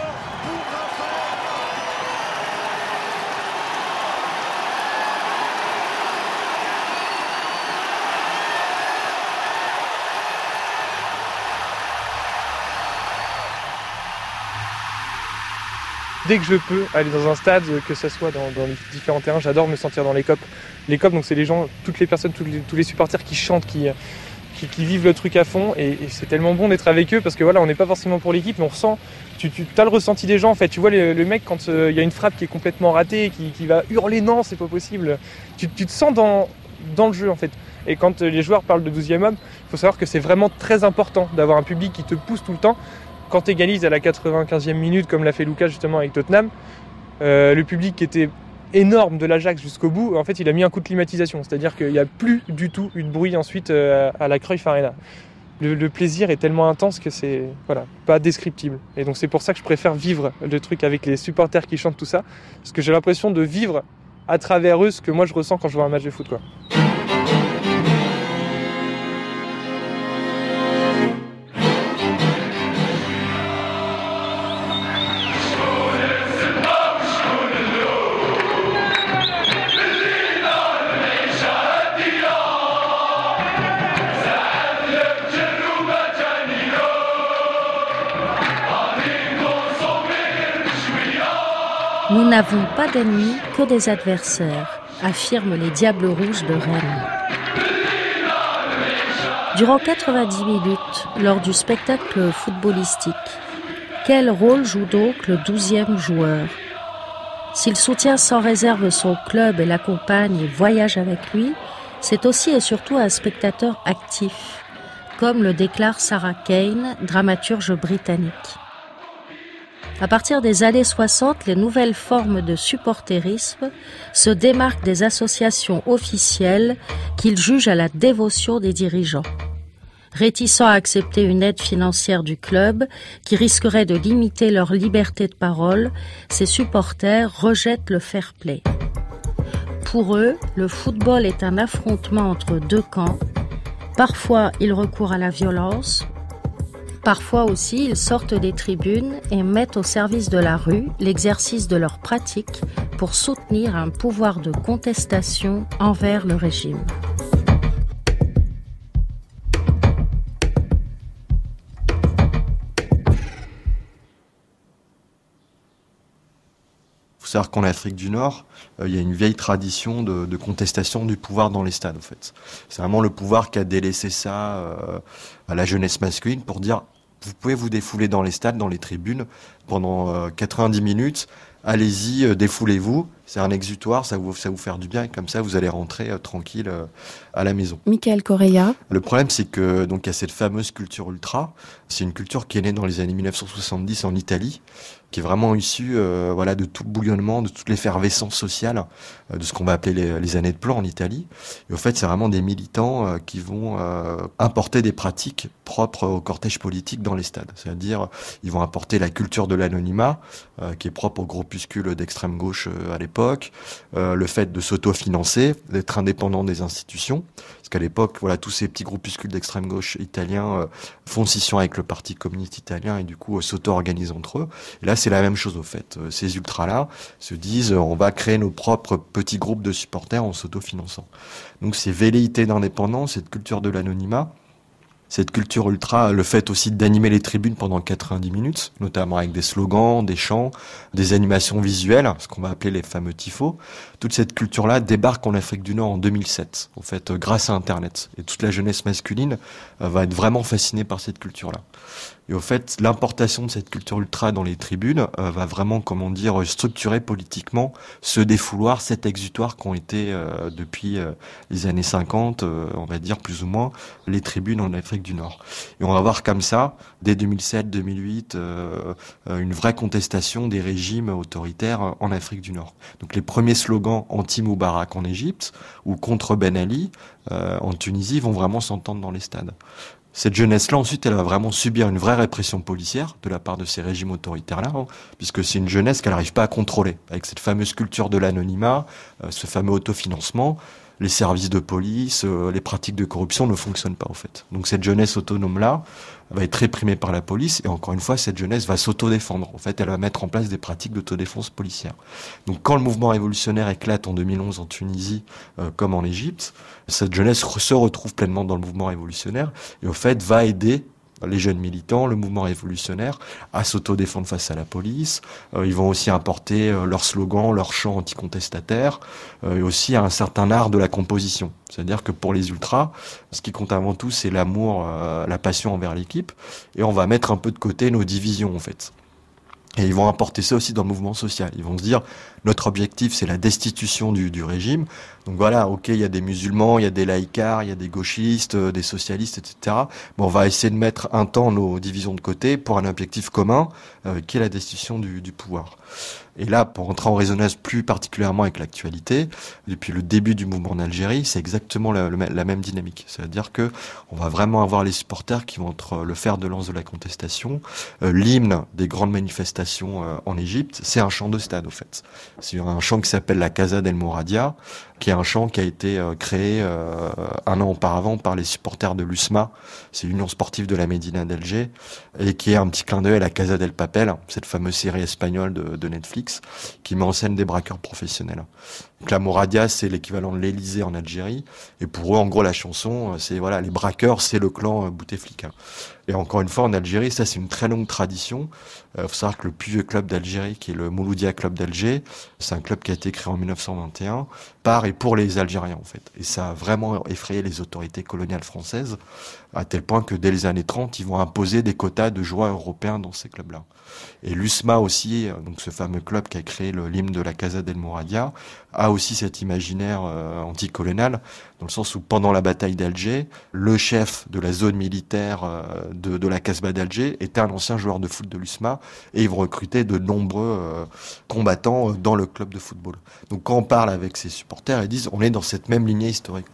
Dès que je peux aller dans un stade, que ce soit dans, dans les différents terrains, j'adore me sentir dans les copes. Les copes, donc c'est les gens, toutes les personnes, tous les, tous les supporters qui chantent, qui, qui, qui vivent le truc à fond. Et, et c'est tellement bon d'être avec eux parce que voilà, on n'est pas forcément pour l'équipe, mais on ressent, tu, tu as le ressenti des gens en fait. Tu vois le, le mec quand il euh, y a une frappe qui est complètement ratée, qui, qui va hurler non, c'est pas possible. Tu, tu te sens dans, dans le jeu en fait. Et quand les joueurs parlent de douzième homme, il faut savoir que c'est vraiment très important d'avoir un public qui te pousse tout le temps. Quand tu égalises à la quatre-vingt-quinzième minute, comme l'a fait Lucas justement avec Tottenham, euh, le public qui était énorme de l'Ajax jusqu'au bout, en fait il a mis un coup de climatisation, c'est-à-dire qu'il n'y a plus du tout eu de bruit ensuite euh, à la Cruyff Arena. Le, le plaisir est tellement intense que c'est voilà, pas descriptible. Et donc c'est pour ça que je préfère vivre le truc avec les supporters qui chantent tout ça, parce que j'ai l'impression de vivre à travers eux ce que moi je ressens quand je vois un match de foot, quoi. Nous n'avons pas d'ennemis que des adversaires, affirment les Diables Rouges de Rennes. Durant quatre-vingt-dix minutes, lors du spectacle footballistique, quel rôle joue donc le douzième joueur ? S'il soutient sans réserve son club et l'accompagne et voyage avec lui, c'est aussi et surtout un spectateur actif, comme le déclare Sarah Kane, dramaturge britannique. À partir des années soixante, les nouvelles formes de supporterisme se démarquent des associations officielles qu'ils jugent à la dévotion des dirigeants. Réticents à accepter une aide financière du club qui risquerait de limiter leur liberté de parole, ces supporters rejettent le fair-play. Pour eux, le football est un affrontement entre deux camps. Parfois, ils recourent à la violence. Parfois aussi, ils sortent des tribunes et mettent au service de la rue l'exercice de leur pratique pour soutenir un pouvoir de contestation envers le régime. Il faut savoir qu'en Afrique du Nord, euh, il y a une vieille tradition de, de contestation du pouvoir dans les stades, en fait. C'est vraiment le pouvoir qui a délaissé ça euh, à la jeunesse masculine pour dire vous pouvez vous défouler dans les stades, dans les tribunes, pendant euh, quatre-vingt-dix minutes. Allez-y, euh, défoulez-vous. C'est un exutoire, ça vous, ça vous faire du bien. Et comme ça, vous allez rentrer euh, tranquille euh, à la maison. Michael Correa. Le problème, c'est que donc il y a cette fameuse culture ultra. C'est une culture qui est née dans les années dix-neuf cent soixante-dix en Italie, qui est vraiment issue euh, voilà, de tout le bouillonnement, de toute l'effervescence sociale, euh, de ce qu'on va appeler les, les années de plomb en Italie. Et au fait, c'est vraiment des militants euh, qui vont euh, importer des pratiques propres au cortège politique dans les stades. C'est-à-dire, ils vont apporter la culture de l'anonymat, euh, qui est propre aux groupuscules d'extrême gauche euh, à l'époque, euh, le fait de s'autofinancer, d'être indépendant des institutions. Parce qu'à l'époque, voilà, tous ces petits groupuscules d'extrême gauche italiens euh, font scission avec le Parti communiste italien et du coup euh, s'auto-organisent entre eux. Et là, c'est la même chose au fait. Euh, ces ultras-là se disent euh, on va créer nos propres petits groupes de supporters en s'autofinançant. Donc ces velléités d'indépendance, cette culture de l'anonymat, cette culture ultra, le fait aussi d'animer les tribunes pendant quatre-vingt-dix minutes, notamment avec des slogans, des chants, des animations visuelles, ce qu'on va appeler les fameux tifos. Toute cette culture-là débarque en Afrique du Nord en deux mille sept, en fait, grâce à Internet. Et toute la jeunesse masculine va être vraiment fascinée par cette culture-là. Et au fait, l'importation de cette culture ultra dans les tribunes euh, va vraiment, comment dire, structurer politiquement ce défouloir, cet exutoire qu'ont été euh, depuis euh, les années cinquante, euh, on va dire plus ou moins, les tribunes en Afrique du Nord. Et on va voir comme ça, dès deux mille sept deux mille huit, euh, une vraie contestation des régimes autoritaires en Afrique du Nord. Donc les premiers slogans anti-Moubarak en Égypte ou contre Ben Ali euh, en Tunisie vont vraiment s'entendre dans les stades. Cette jeunesse-là, ensuite, elle va vraiment subir une vraie répression policière de la part de ces régimes autoritaires-là, hein, puisque c'est une jeunesse qu'elle n'arrive pas à contrôler. Avec cette fameuse culture de l'anonymat, euh, ce fameux autofinancement, les services de police, euh, les pratiques de corruption ne fonctionnent pas, au fait. Donc cette jeunesse autonome-là va être réprimée par la police, et encore une fois, cette jeunesse va s'autodéfendre. En fait, elle va mettre en place des pratiques d'autodéfense policière. Donc quand le mouvement révolutionnaire éclate en deux mille onze en Tunisie, euh, comme en Égypte, cette jeunesse se retrouve pleinement dans le mouvement révolutionnaire, et au fait, va aider les jeunes militants, le mouvement révolutionnaire, à s'autodéfendre face à la police. Euh, ils vont aussi importer euh, leurs slogans, leurs chants anticontestataires, euh, et aussi un certain art de la composition. C'est-à-dire que pour les ultras, ce qui compte avant tout, c'est l'amour, euh, la passion envers l'équipe, et on va mettre un peu de côté nos divisions, en fait. Et ils vont apporter ça aussi dans le mouvement social. Ils vont se dire, notre objectif, c'est la destitution du, du régime. Donc voilà, ok, il y a des musulmans, il y a des laïcards, il y a des gauchistes, euh, des socialistes, et cetera. Mais on va essayer de mettre un temps nos divisions de côté pour un objectif commun, euh, qui est la destitution du, du pouvoir. Et là, pour entrer en résonance plus particulièrement avec l'actualité, depuis le début du mouvement en Algérie, c'est exactement la, la même dynamique. C'est-à-dire que on va vraiment avoir les supporters qui vont être le fer de lance de la contestation. Euh, l'hymne des grandes manifestations euh, en Égypte, c'est un chant de stade, au fait. C'est un chant qui s'appelle la Casa del Mouradia, qui est un chant qui a été euh, créé euh, un an auparavant par les supporters de l'U S M A, c'est l'Union sportive de la Médina d'Alger, et qui est un petit clin d'œil à la Casa del Papel, cette fameuse série espagnole de, de Netflix, qui met en scène des braqueurs professionnels. Donc la Mouradia, c'est l'équivalent de l'Élysée en Algérie, et pour eux, en gros, la chanson, c'est voilà, les braqueurs, c'est le clan Bouteflika. Et encore une fois, en Algérie, ça c'est une très longue tradition. Il euh, faut savoir que le plus vieux club d'Algérie, qui est le Mouloudia Club d'Alger, c'est un club qui a été créé en mille neuf cent vingt et un, par et pour les Algériens en fait. Et ça a vraiment effrayé les autorités coloniales françaises, à tel point que dès les années trente, ils vont imposer des quotas de joueurs européens dans ces clubs-là. Et l'U S M A aussi, donc ce fameux club qui a créé le, l'hymne de la Casa del Mouradia, a aussi cet imaginaire euh, anticolonial, dans le sens où pendant la bataille d'Alger, le chef de la zone militaire euh, de, de la Casbah d'Alger était un ancien joueur de foot de l'U S M A, et ils vont recruter de nombreux euh, combattants dans le club de football. Donc quand on parle avec ses supporters, ils disent on est dans cette même lignée historique.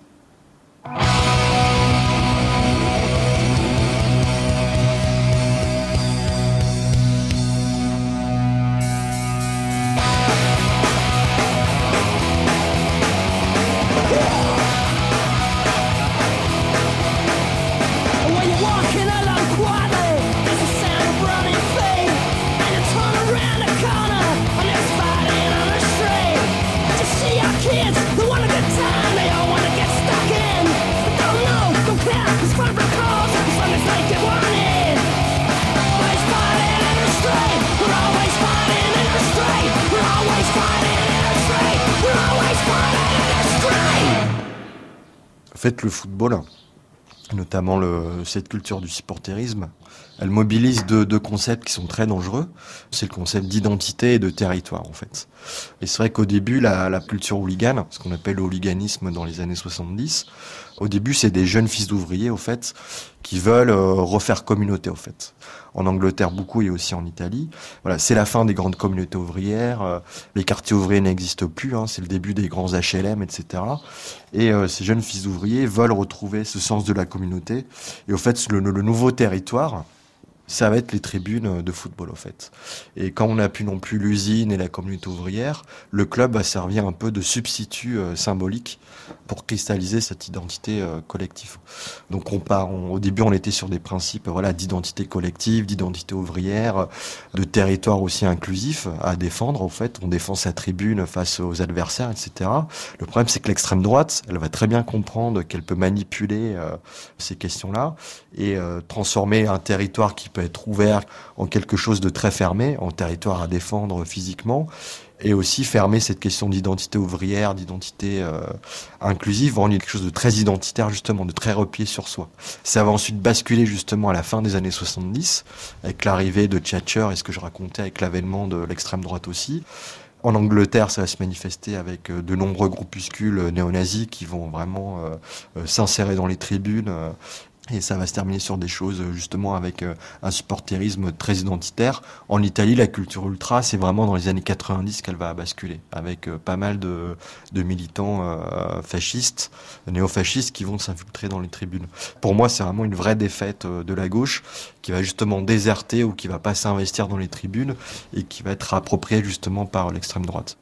En fait, le football, notamment le, cette culture du supporterisme, elle mobilise deux, deux concepts qui sont très dangereux. C'est le concept d'identité et de territoire, en fait. Et c'est vrai qu'au début, la, la culture hooligan, ce qu'on appelle le hooliganisme dans les années soixante-dix, au début, c'est des jeunes fils d'ouvriers, au fait, qui veulent euh, refaire communauté, au fait. En Angleterre, beaucoup, et aussi en Italie. Voilà, c'est la fin des grandes communautés ouvrières. Euh, les quartiers ouvriers n'existent plus. Hein, c'est le début des grands H L M, et cetera. Et euh, ces jeunes fils d'ouvriers veulent retrouver ce sens de la communauté. Et au fait, le, le nouveau territoire, ça va être les tribunes de football, au fait. Et quand on n'a plus non plus l'usine et la communauté ouvrière, le club va servir un peu de substitut euh, symbolique pour cristalliser cette identité euh, collective. Donc on part, on, au début on était sur des principes voilà, d'identité collective, d'identité ouvrière, de territoire aussi inclusif à défendre, au fait. On défend sa tribune face aux adversaires, et cetera. Le problème c'est que l'extrême droite, elle va très bien comprendre qu'elle peut manipuler euh, ces questions-là et euh, transformer un territoire qui peut être ouvert en quelque chose de très fermé, en territoire à défendre physiquement, et aussi fermer cette question d'identité ouvrière, d'identité euh, inclusive, en quelque chose de très identitaire justement, de très replié sur soi. Ça va ensuite basculer justement à la fin des années soixante-dix, avec l'arrivée de Thatcher et ce que je racontais avec l'avènement de l'extrême droite aussi. En Angleterre, ça va se manifester avec de nombreux groupuscules néo-nazis qui vont vraiment euh, s'insérer dans les tribunes. Euh, Et ça va se terminer sur des choses justement avec un supporterisme très identitaire. En Italie, la culture ultra, c'est vraiment dans les années quatre-vingt-dix qu'elle va basculer, avec pas mal de, de militants euh, fascistes, néo-fascistes qui vont s'infiltrer dans les tribunes. Pour moi, c'est vraiment une vraie défaite de la gauche qui va justement déserter ou qui va pas s'investir dans les tribunes et qui va être appropriée justement par l'extrême droite.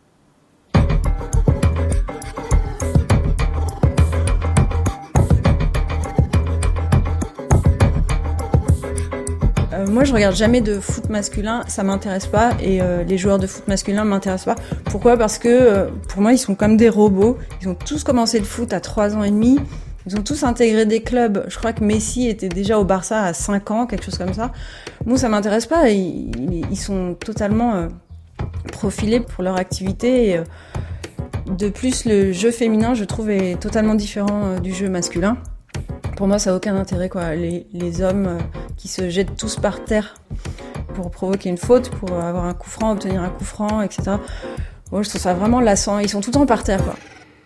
Moi, je regarde jamais de foot masculin, ça m'intéresse pas, et euh, les joueurs de foot masculin m'intéressent pas. Pourquoi ? Parce que euh, pour moi, ils sont comme des robots. Ils ont tous commencé le foot à trois ans et demi. Ils ont tous intégré des clubs. Je crois que Messi était déjà au Barça à cinq ans, quelque chose comme ça. Moi, ça m'intéresse pas. Ils, ils sont totalement euh, profilés pour leur activité. Et, euh, de plus, le jeu féminin, je trouve, est totalement différent euh, du jeu masculin. Pour moi, ça n'a aucun intérêt, quoi. Les, les hommes euh, qui se jettent tous par terre pour provoquer une faute, pour avoir un coup franc, obtenir un coup franc, et cetera. Moi, je trouve ça vraiment lassant. Ils sont tout le temps par terre, quoi.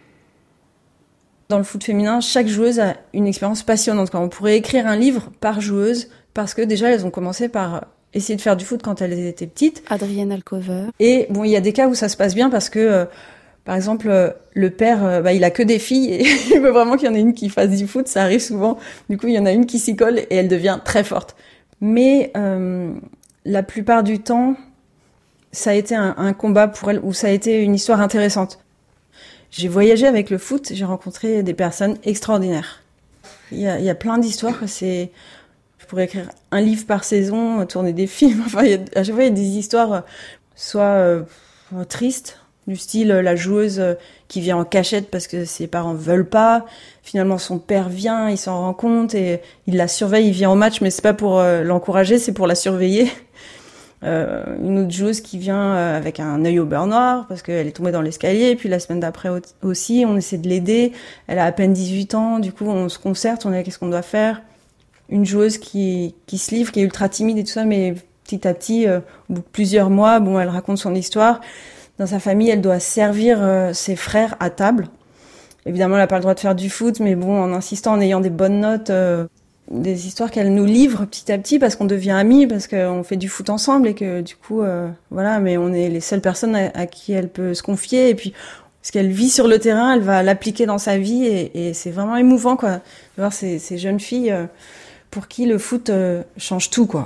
Dans le foot féminin, chaque joueuse a une expérience passionnante, quoi. On pourrait écrire un livre par joueuse, parce que déjà, elles ont commencé par essayer de faire du foot quand elles étaient petites. Adrienne Alcover. Et bon, il y a des cas où ça se passe bien parce que, euh, par exemple, euh, le père, euh, bah, il a que des filles et il veut vraiment qu'il y en ait une qui fasse du foot. Ça arrive souvent. Du coup, il y en a une qui s'y colle et elle devient très forte. Mais euh, la plupart du temps, ça a été un, un combat pour elle ou ça a été une histoire intéressante. J'ai voyagé avec le foot, j'ai rencontré des personnes extraordinaires. Il y a, il y a plein d'histoires. C'est, je pourrais écrire un livre par saison, tourner des films. Enfin, il y a, à chaque fois, il y a des histoires, soit euh, tristes, du style la joueuse qui vient en cachette parce que ses parents veulent pas. Finalement, son père vient, il s'en rend compte et il la surveille. Il vient au match, mais c'est pas pour euh, l'encourager, c'est pour la surveiller. Euh, une autre joueuse qui vient euh, avec un œil au beurre noir parce qu'elle est tombée dans l'escalier. Et puis la semaine d'après aussi, on essaie de l'aider. Elle a à peine dix-huit ans, du coup on se concerte, on est qu'est-ce qu'on doit faire. Une joueuse qui qui se livre, qui est ultra timide et tout ça, mais petit à petit, euh, au bout de plusieurs mois, bon, elle raconte son histoire. Dans sa famille, elle doit servir euh, ses frères à table. Évidemment, elle n'a pas le droit de faire du foot, mais bon, en insistant, en ayant des bonnes notes. Euh, des histoires qu'elle nous livre petit à petit parce qu'on devient amis, parce qu'on fait du foot ensemble et que du coup, euh, voilà, mais on est les seules personnes à, à qui elle peut se confier et puis ce qu'elle vit sur le terrain, elle va l'appliquer dans sa vie et, et c'est vraiment émouvant, quoi, de voir ces, ces jeunes filles euh, pour qui le foot euh, change tout, quoi.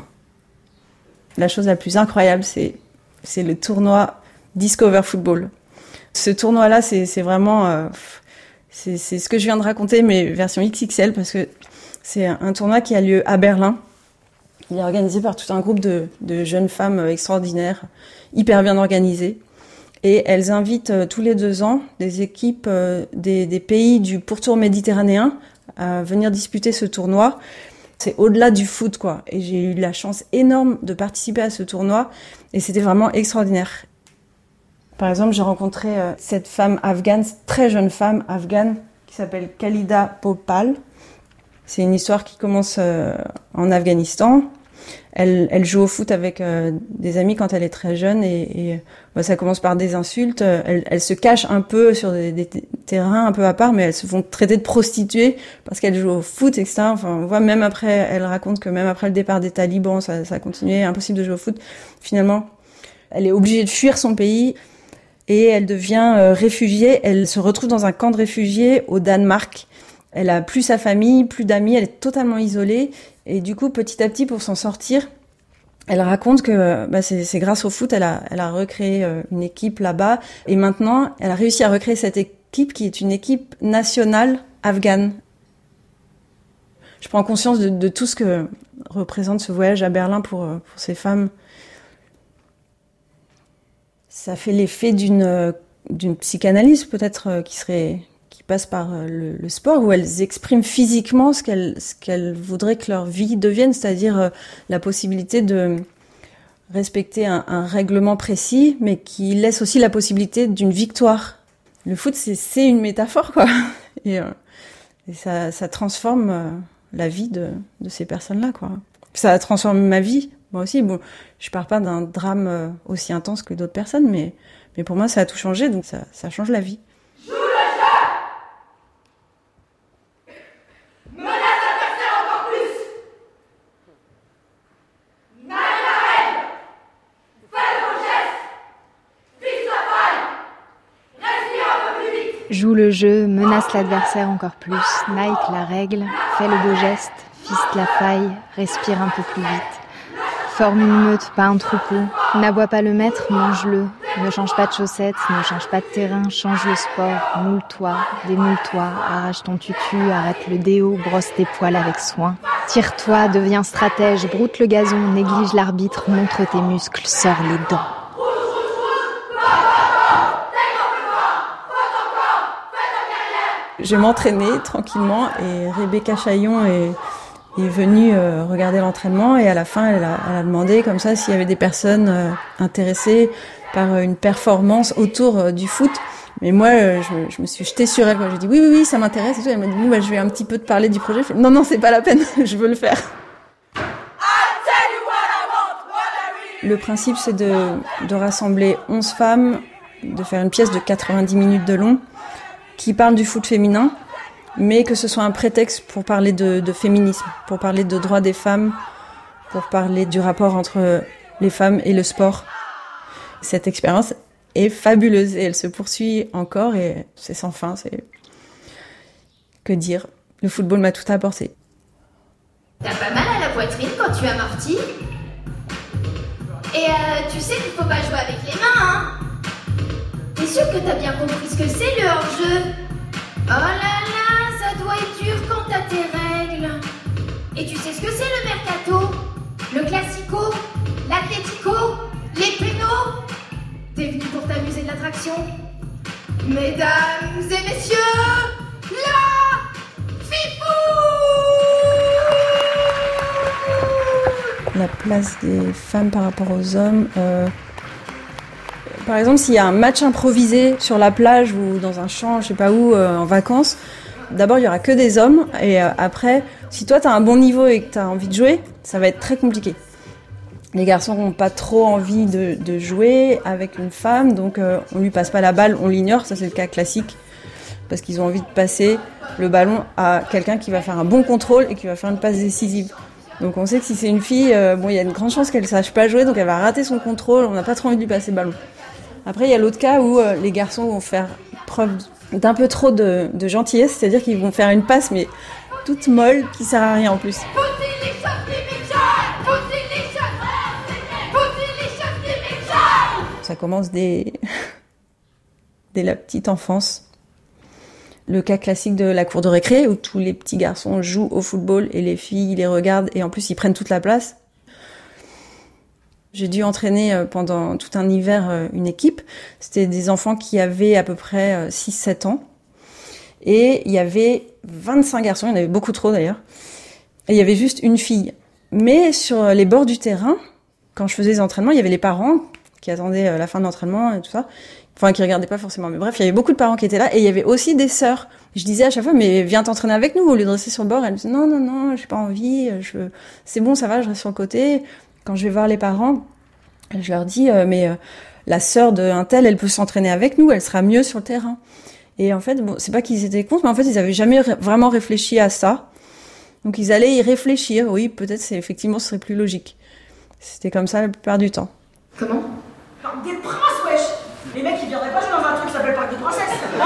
La chose la plus incroyable, c'est, c'est le tournoi Discover Football. Ce tournoi-là, c'est, c'est vraiment, euh, c'est, c'est ce que je viens de raconter, mais version X X L, parce que c'est un tournoi qui a lieu à Berlin. Il est organisé par tout un groupe de, de jeunes femmes extraordinaires, hyper bien organisées. Et elles invitent euh, tous les deux ans des équipes euh, des, des pays du pourtour méditerranéen à venir disputer ce tournoi. C'est au-delà du foot, quoi. Et j'ai eu la chance énorme de participer à ce tournoi. Et c'était vraiment extraordinaire. Par exemple, j'ai rencontré euh, cette femme afghane, très jeune femme afghane, qui s'appelle Khalida Popal. C'est une histoire qui commence euh, en Afghanistan. Elle, elle joue au foot avec euh, des amis quand elle est très jeune et, et bah, ça commence par des insultes. Elle, elle se cache un peu sur des, des terrains un peu à part, mais elles se font traiter de prostituées parce qu'elles jouent au foot, et cetera. Enfin, on voit même après, elle raconte que même après le départ des talibans, ça, ça a continué, impossible de jouer au foot. Finalement, elle est obligée de fuir son pays et elle devient euh, réfugiée. Elle se retrouve dans un camp de réfugiés au Danemark. Elle a plus sa famille, plus d'amis, elle est totalement isolée. Et du coup, petit à petit, pour s'en sortir, elle raconte que bah, c'est, c'est grâce au foot, elle a, elle a recréé euh, une équipe là-bas. Et maintenant, elle a réussi à recréer cette équipe qui est une équipe nationale afghane. Je prends conscience de, de tout ce que représente ce voyage à Berlin pour, pour ces femmes. Ça fait l'effet d'une, d'une psychanalyse peut-être qui serait... qui passe par le, le sport, où elles expriment physiquement ce qu'elles, ce qu'elles voudraient que leur vie devienne, c'est-à-dire euh, la possibilité de respecter un, un règlement précis, mais qui laisse aussi la possibilité d'une victoire. Le foot, c'est, c'est une métaphore, quoi. Et, euh, et ça, ça transforme euh, la vie de, de ces personnes-là, quoi. Ça a transformé ma vie, moi aussi. Bon, je pars pas d'un drame euh, aussi intense que d'autres personnes, mais, mais pour moi, ça a tout changé, donc ça, ça change la vie. Joue le jeu, menace l'adversaire encore plus, Nike la règle, fais le beau geste, fiste la faille, respire un peu plus vite. Forme une meute, pas un troupeau, n'aboie pas le maître, mange-le. Ne change pas de chaussettes, ne change pas de terrain, change le sport, moule-toi, démoule-toi, arrache ton tutu, arrête le déo, brosse tes poils avec soin. Tire-toi, deviens stratège, broute le gazon, néglige l'arbitre, montre tes muscles, sors les dents. Je m'entraînais tranquillement et Rebecca Chaillon est, est venue euh, regarder l'entraînement et à la fin elle a, elle a demandé comme ça s'il y avait des personnes euh, intéressées par une performance autour euh, du foot. Mais moi euh, je, je me suis jetée sur elle, quoi. J'ai dit oui oui oui ça m'intéresse et tout. Elle m'a dit bon, bah, je vais un petit peu te parler du projet. Je fais, non non c'est pas la peine, je veux le faire. Le principe, c'est de, de rassembler onze femmes, de faire une pièce de quatre-vingt-dix minutes de long, qui parle du foot féminin, mais que ce soit un prétexte pour parler de, de féminisme, pour parler de droits des femmes, pour parler du rapport entre les femmes et le sport. Cette expérience est fabuleuse et elle se poursuit encore et c'est sans fin. C'est... Que dire ? Le football m'a tout apporté. T'as pas mal à la poitrine quand tu amortis ? Et euh, tu sais qu'il faut pas jouer avec les mains, hein ? T'es sûr que t'as bien compris ce que c'est le hors-jeu ? Oh là là, ça doit être dur quand t'as tes règles. Et tu sais ce que c'est le mercato ? Le classico ? L'atlético ? Les pénaux ? T'es venu pour t'amuser de l'attraction ? Mesdames et messieurs, la Fifou ! La place des femmes par rapport aux hommes. Euh, par exemple, s'il y a un match improvisé sur la plage ou dans un champ, je sais pas où, euh, en vacances, d'abord il y aura que des hommes et euh, après, si toi t'as un bon niveau et que t'as envie de jouer, ça va être très compliqué. Les garçons n'ont pas trop envie de, de jouer avec une femme, donc euh, on lui passe pas la balle, on l'ignore, ça c'est le cas classique, parce qu'ils ont envie de passer le ballon à quelqu'un qui va faire un bon contrôle et qui va faire une passe décisive. Donc on sait que si c'est une fille, euh, bon, il y a une grande chance qu'elle sache pas jouer, donc elle va rater son contrôle, on n'a pas trop envie de lui passer le ballon. Après, il y a l'autre cas où euh, les garçons vont faire preuve d'un peu trop de, de gentillesse, c'est-à-dire qu'ils vont faire une passe, mais toute molle, qui sert à rien en plus. Ça commence dès, dès la petite enfance. Le cas classique de la cour de récré, où tous les petits garçons jouent au football et les filles les regardent et en plus ils prennent toute la place. J'ai dû entraîner pendant tout un hiver une équipe. C'était des enfants qui avaient à peu près six sept ans. Et il y avait vingt-cinq garçons, il y en avait beaucoup trop d'ailleurs. Et il y avait juste une fille. Mais sur les bords du terrain, quand je faisais les entraînements, il y avait les parents qui attendaient la fin de l'entraînement et tout ça. Enfin, qui regardaient pas forcément. Mais bref, il y avait beaucoup de parents qui étaient là. Et il y avait aussi des sœurs. Je disais à chaque fois, mais viens t'entraîner avec nous au lieu de rester sur le bord. Elle me disait, non, non, non, j'ai pas envie. Je... C'est bon, ça va, je reste sur le côté. Quand je vais voir les parents, je leur dis, euh, mais euh, la sœur d'un tel, elle peut s'entraîner avec nous. Elle sera mieux sur le terrain. Et en fait, bon, c'est pas qu'ils étaient contre, mais en fait, ils avaient jamais ré- vraiment réfléchi à ça. Donc, ils allaient y réfléchir. Oui, peut-être, c'est effectivement, ce serait plus logique. C'était comme ça la plupart du temps. Comment ? Des princes, wesh! Les mecs, ils viendraient pas jouer dans un truc qui s'appelle Parc des Princesses!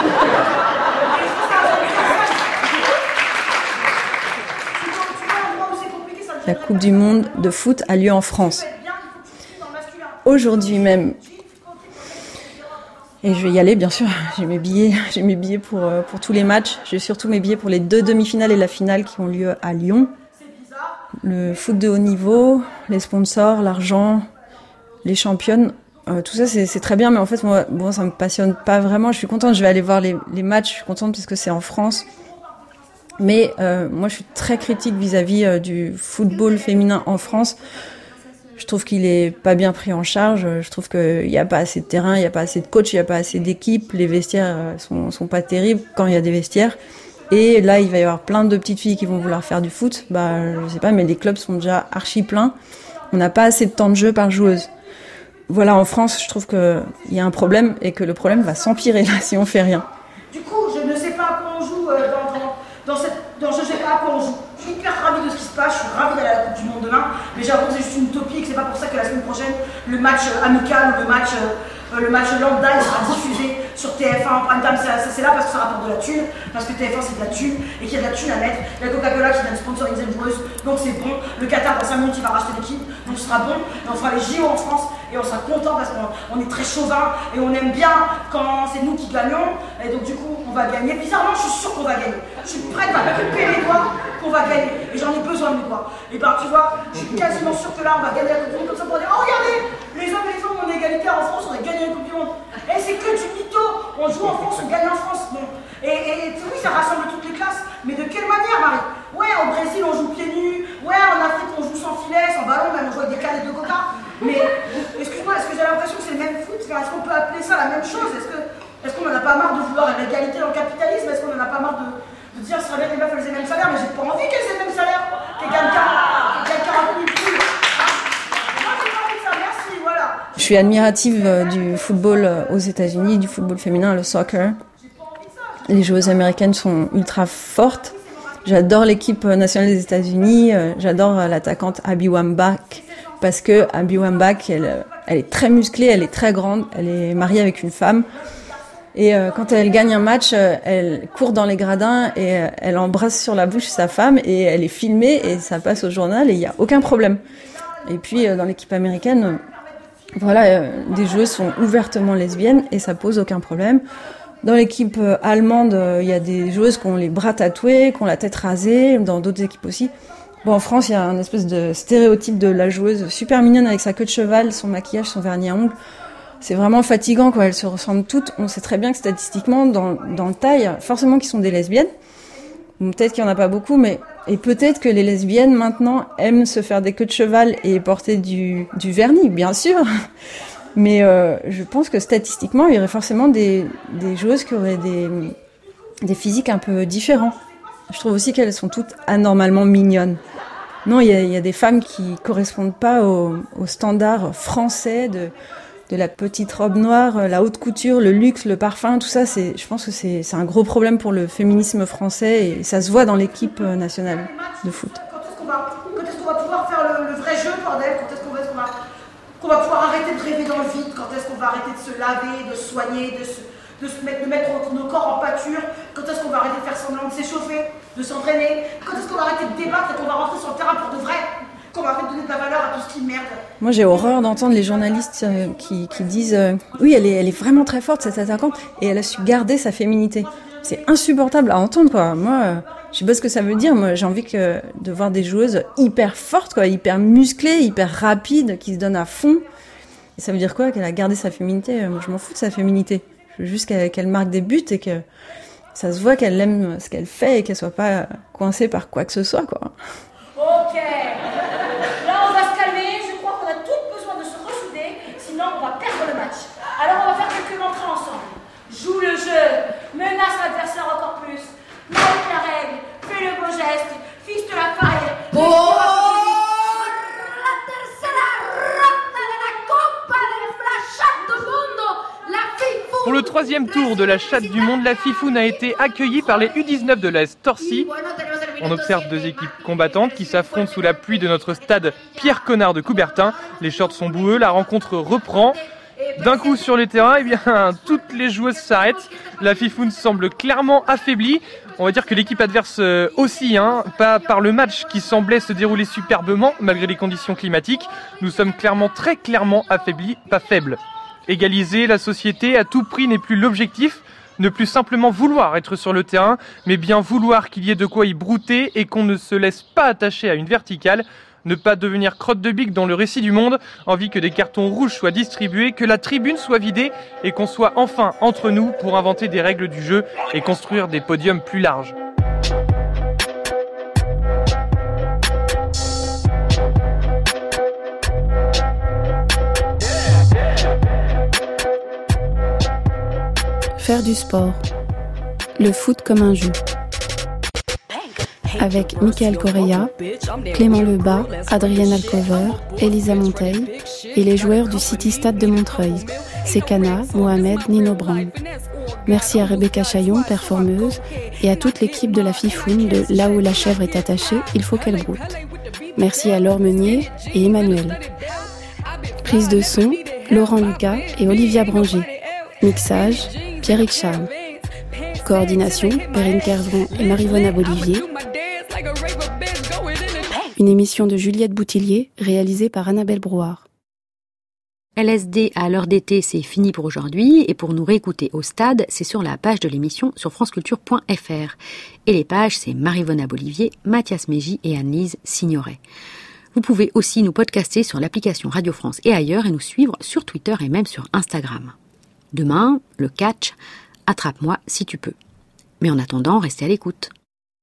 La Coupe du Monde de foot a lieu en France. Aujourd'hui même. Et je vais y aller, bien sûr. J'ai mes billets, j'ai mes billets pour, pour tous les matchs. J'ai surtout mes billets pour les deux demi-finales et la finale qui ont lieu à Lyon. Le foot de haut niveau, les sponsors, l'argent, les championnes. Euh, tout ça, c'est, c'est très bien, mais en fait, moi, bon, ça me passionne pas vraiment. Je suis contente, je vais aller voir les, les matchs, je suis contente parce que c'est en France. Mais euh, moi, je suis très critique vis-à-vis euh, du football féminin en France. Je trouve qu'il est pas bien pris en charge. Je trouve qu'il y a pas assez de terrain, il y a pas assez de coach, il y a pas assez d'équipe. Les vestiaires euh, sont, sont pas terribles quand il y a des vestiaires. Et là, il va y avoir plein de petites filles qui vont vouloir faire du foot. Bah, je sais pas, mais les clubs sont déjà archi pleins. On n'a pas assez de temps de jeu par joueuse. Voilà, en France, je trouve qu'il y a un problème et que le problème va s'empirer là si on fait rien. Du coup, je ne sais pas à quoi on joue euh, dans, dans, dans cette... Dans, je ne sais pas à quoi on joue. Je suis hyper ravie de ce qui se passe, je suis ravie d'aller à la Coupe du Monde demain, mais j'ai l'impression que c'est juste une utopie et que c'est pas pour ça que la semaine prochaine, le match amical ou le match, euh, le match lambda, il sera diffusé sur T F un en prime time. C'est, c'est là parce que ça rapporte de la thune, parce que T F un c'est de la thune et qu'il y a de la thune à mettre. Il y a Coca-Cola qui vient de sponsoriser une joueuse, donc c'est bon. Le Qatar dans cinq minutes il va racheter l'équipe, donc ce sera bon. Et on fera les J O en France et on sera content parce qu'on on est très chauvin et on aime bien quand c'est nous qui gagnons. Et donc du coup on va gagner. Bizarrement je suis sûre qu'on va gagner. Je suis prête à couper les doigts qu'on va gagner. Et j'en ai besoin de mes doigts. Et ben tu vois, je suis quasiment sûre que là on va gagner la Coupe du Monde comme ça pour dire oh regardez, les hommes et les hommes on est égalitaire en France, on a gagné la Coupe du Monde. Et c'est que du mytho. On joue en France, on gagne en France. Bon. Et, et, et oui, ça rassemble toutes les classes. Mais de quelle manière, Marie? Ouais, au Brésil, on joue pieds nus. Ouais, en Afrique, on joue sans filet, sans ballon, même on joue avec des canettes de coca. Mais, excuse-moi, est-ce que j'ai l'impression que c'est le même foot? Est-ce qu'on peut appeler ça la même chose? Est-ce, que, est-ce qu'on n'en a pas marre de vouloir l'égalité dans le capitalisme? Est-ce qu'on n'en a pas marre de, de dire que ce serait bien que les meufs elles aient le même salaire? Mais j'ai pas envie qu'elles aient le même salaire. Que quelqu'un, que quelqu'un a plus. Moi, j'ai pas envie de ça, merci. suis admirative du football aux États-Unis, du football féminin, le soccer. Les joueuses américaines sont ultra fortes. J'adore l'équipe nationale des États-Unis. J'adore l'attaquante Abby Wambach parce que Abby Wambach, elle, elle est très musclée, elle est très grande, elle est mariée avec une femme. Et euh, quand elle gagne un match, euh, elle court dans les gradins et euh, elle embrasse sur la bouche sa femme et elle est filmée et ça passe au journal et il n'y a aucun problème. Et puis euh, dans l'équipe américaine, euh, voilà, euh, des joueuses sont ouvertement lesbiennes et ça pose aucun problème. Dans l'équipe euh, allemande, il euh, y a des joueuses qui ont les bras tatoués, qui ont la tête rasée, dans d'autres équipes aussi. Bon, en France, il y a un espèce de stéréotype de la joueuse super mignonne avec sa queue de cheval, son maquillage, son vernis à ongles. C'est vraiment fatigant, quoi. Elles se ressemblent toutes. On sait très bien que statistiquement, dans, dans le tas, il y a forcément qui sont des lesbiennes. Peut-être qu'il n'y en a pas beaucoup, mais et peut-être que les lesbiennes, maintenant, aiment se faire des queues de cheval et porter du, du vernis, bien sûr. Mais euh, je pense que statistiquement, il y aurait forcément des, des joueuses qui auraient des, des physiques un peu différents. Je trouve aussi qu'elles sont toutes anormalement mignonnes. Non, il y a, il y a des femmes qui correspondent pas aux au standards français de... de la petite robe noire, la haute couture, le luxe, le parfum, tout ça, c'est, je pense que c'est, c'est un gros problème pour le féminisme français et ça se voit dans l'équipe nationale de foot. Quand est-ce qu'on va, quand est-ce qu'on va pouvoir faire le, le vrai jeu, bordel? Quand est-ce qu'on va, qu'on va, qu'on va pouvoir arrêter de rêver dans le vide? Quand est-ce qu'on va arrêter de se laver, de se soigner, de, se, de, se mettre, de mettre nos corps en pâture? Quand est-ce qu'on va arrêter de faire semblant de s'échauffer, de s'entraîner? Quand est-ce qu'on va arrêter de débattre et qu'on va rentrer sur le terrain pour de vrai? Qu'on va arrêter de donner de la valeur à tout ce qui merde. Moi, j'ai horreur d'entendre les journalistes euh, qui, qui disent euh, oui, elle est, elle est vraiment très forte cette attaquante et elle a su garder sa féminité. C'est insupportable à entendre, quoi. Moi, euh, je sais pas ce que ça veut dire. Moi, j'ai envie que de voir des joueuses hyper fortes, quoi, hyper musclées, hyper rapides, qui se donnent à fond. Et ça veut dire quoi? Qu'elle a gardé sa féminité? Moi, je m'en fous de sa féminité. Je veux juste qu'elle, qu'elle marque des buts et que ça se voit qu'elle aime ce qu'elle fait et qu'elle soit pas coincée par quoi que ce soit, quoi. Ok. Là, on va se calmer. Je crois qu'on a toutes besoin de se ressouder. Sinon, on va perdre le match. Alors, on va faire quelques entrées ensemble. Joue le jeu. Menace l'adversaire encore plus. Marque la règle. Fais le beau geste. Fiste la faille. Oh! La tercera ronda de la Copa de la Chatte du Mundo. La Fifoun. Pour le troisième tour de la Chatte du Monde, la Fifoun a été accueillie par les U dix-neuf de l'A S Torcy. On observe deux équipes combattantes qui s'affrontent sous la pluie de notre stade Pierre Connard de Coubertin. Les shorts sont boueux, la rencontre reprend. D'un coup sur les terrains, eh bien, toutes les joueuses s'arrêtent. La Fifoun semble clairement affaiblie. On va dire que l'équipe adverse aussi, hein, pas par le match qui semblait se dérouler superbement malgré les conditions climatiques. Nous sommes clairement, très clairement affaiblis, pas faibles. Égaliser la société à tout prix n'est plus l'objectif. Ne plus simplement vouloir être sur le terrain, mais bien vouloir qu'il y ait de quoi y brouter et qu'on ne se laisse pas attacher à une verticale. Ne pas devenir crotte de bique dans le récit du monde, envie que des cartons rouges soient distribués, que la tribune soit vidée et qu'on soit enfin entre nous pour inventer des règles du jeu et construire des podiums plus larges. Faire du sport. Le foot comme un jeu. Avec Michael Correa, Clément Lebas, Adrienne Alcover, Elisa Monteil et les joueurs du City Stade de Montreuil, Sekana, Mohamed, Nino Brown. Merci à Rebecca Chaillon, performeuse, et à toute l'équipe de la Fifoun de Là où la chèvre est attachée, il faut qu'elle broute. Merci à Laure Meunier et Emmanuel. Prise de son, Laurent Lucas et Olivia Branger. Mixage, Pierrick Charles. Coordination, Perrine Kervran et Marie-Vonne Bolivier. Une émission de Juliette Boutillier, réalisée par Annabelle Brouard. L S D à l'heure d'été, c'est fini pour aujourd'hui. Et pour nous réécouter au stade, c'est sur la page de l'émission sur franceculture point f r. Et les pages, c'est Marie-Vonne Bolivier, Mathias Mégy et Anne-Lise Signoret. Vous pouvez aussi nous podcaster sur l'application Radio France et ailleurs et nous suivre sur Twitter et même sur Instagram. Demain, le catch, attrape-moi si tu peux. Mais en attendant, restez à l'écoute.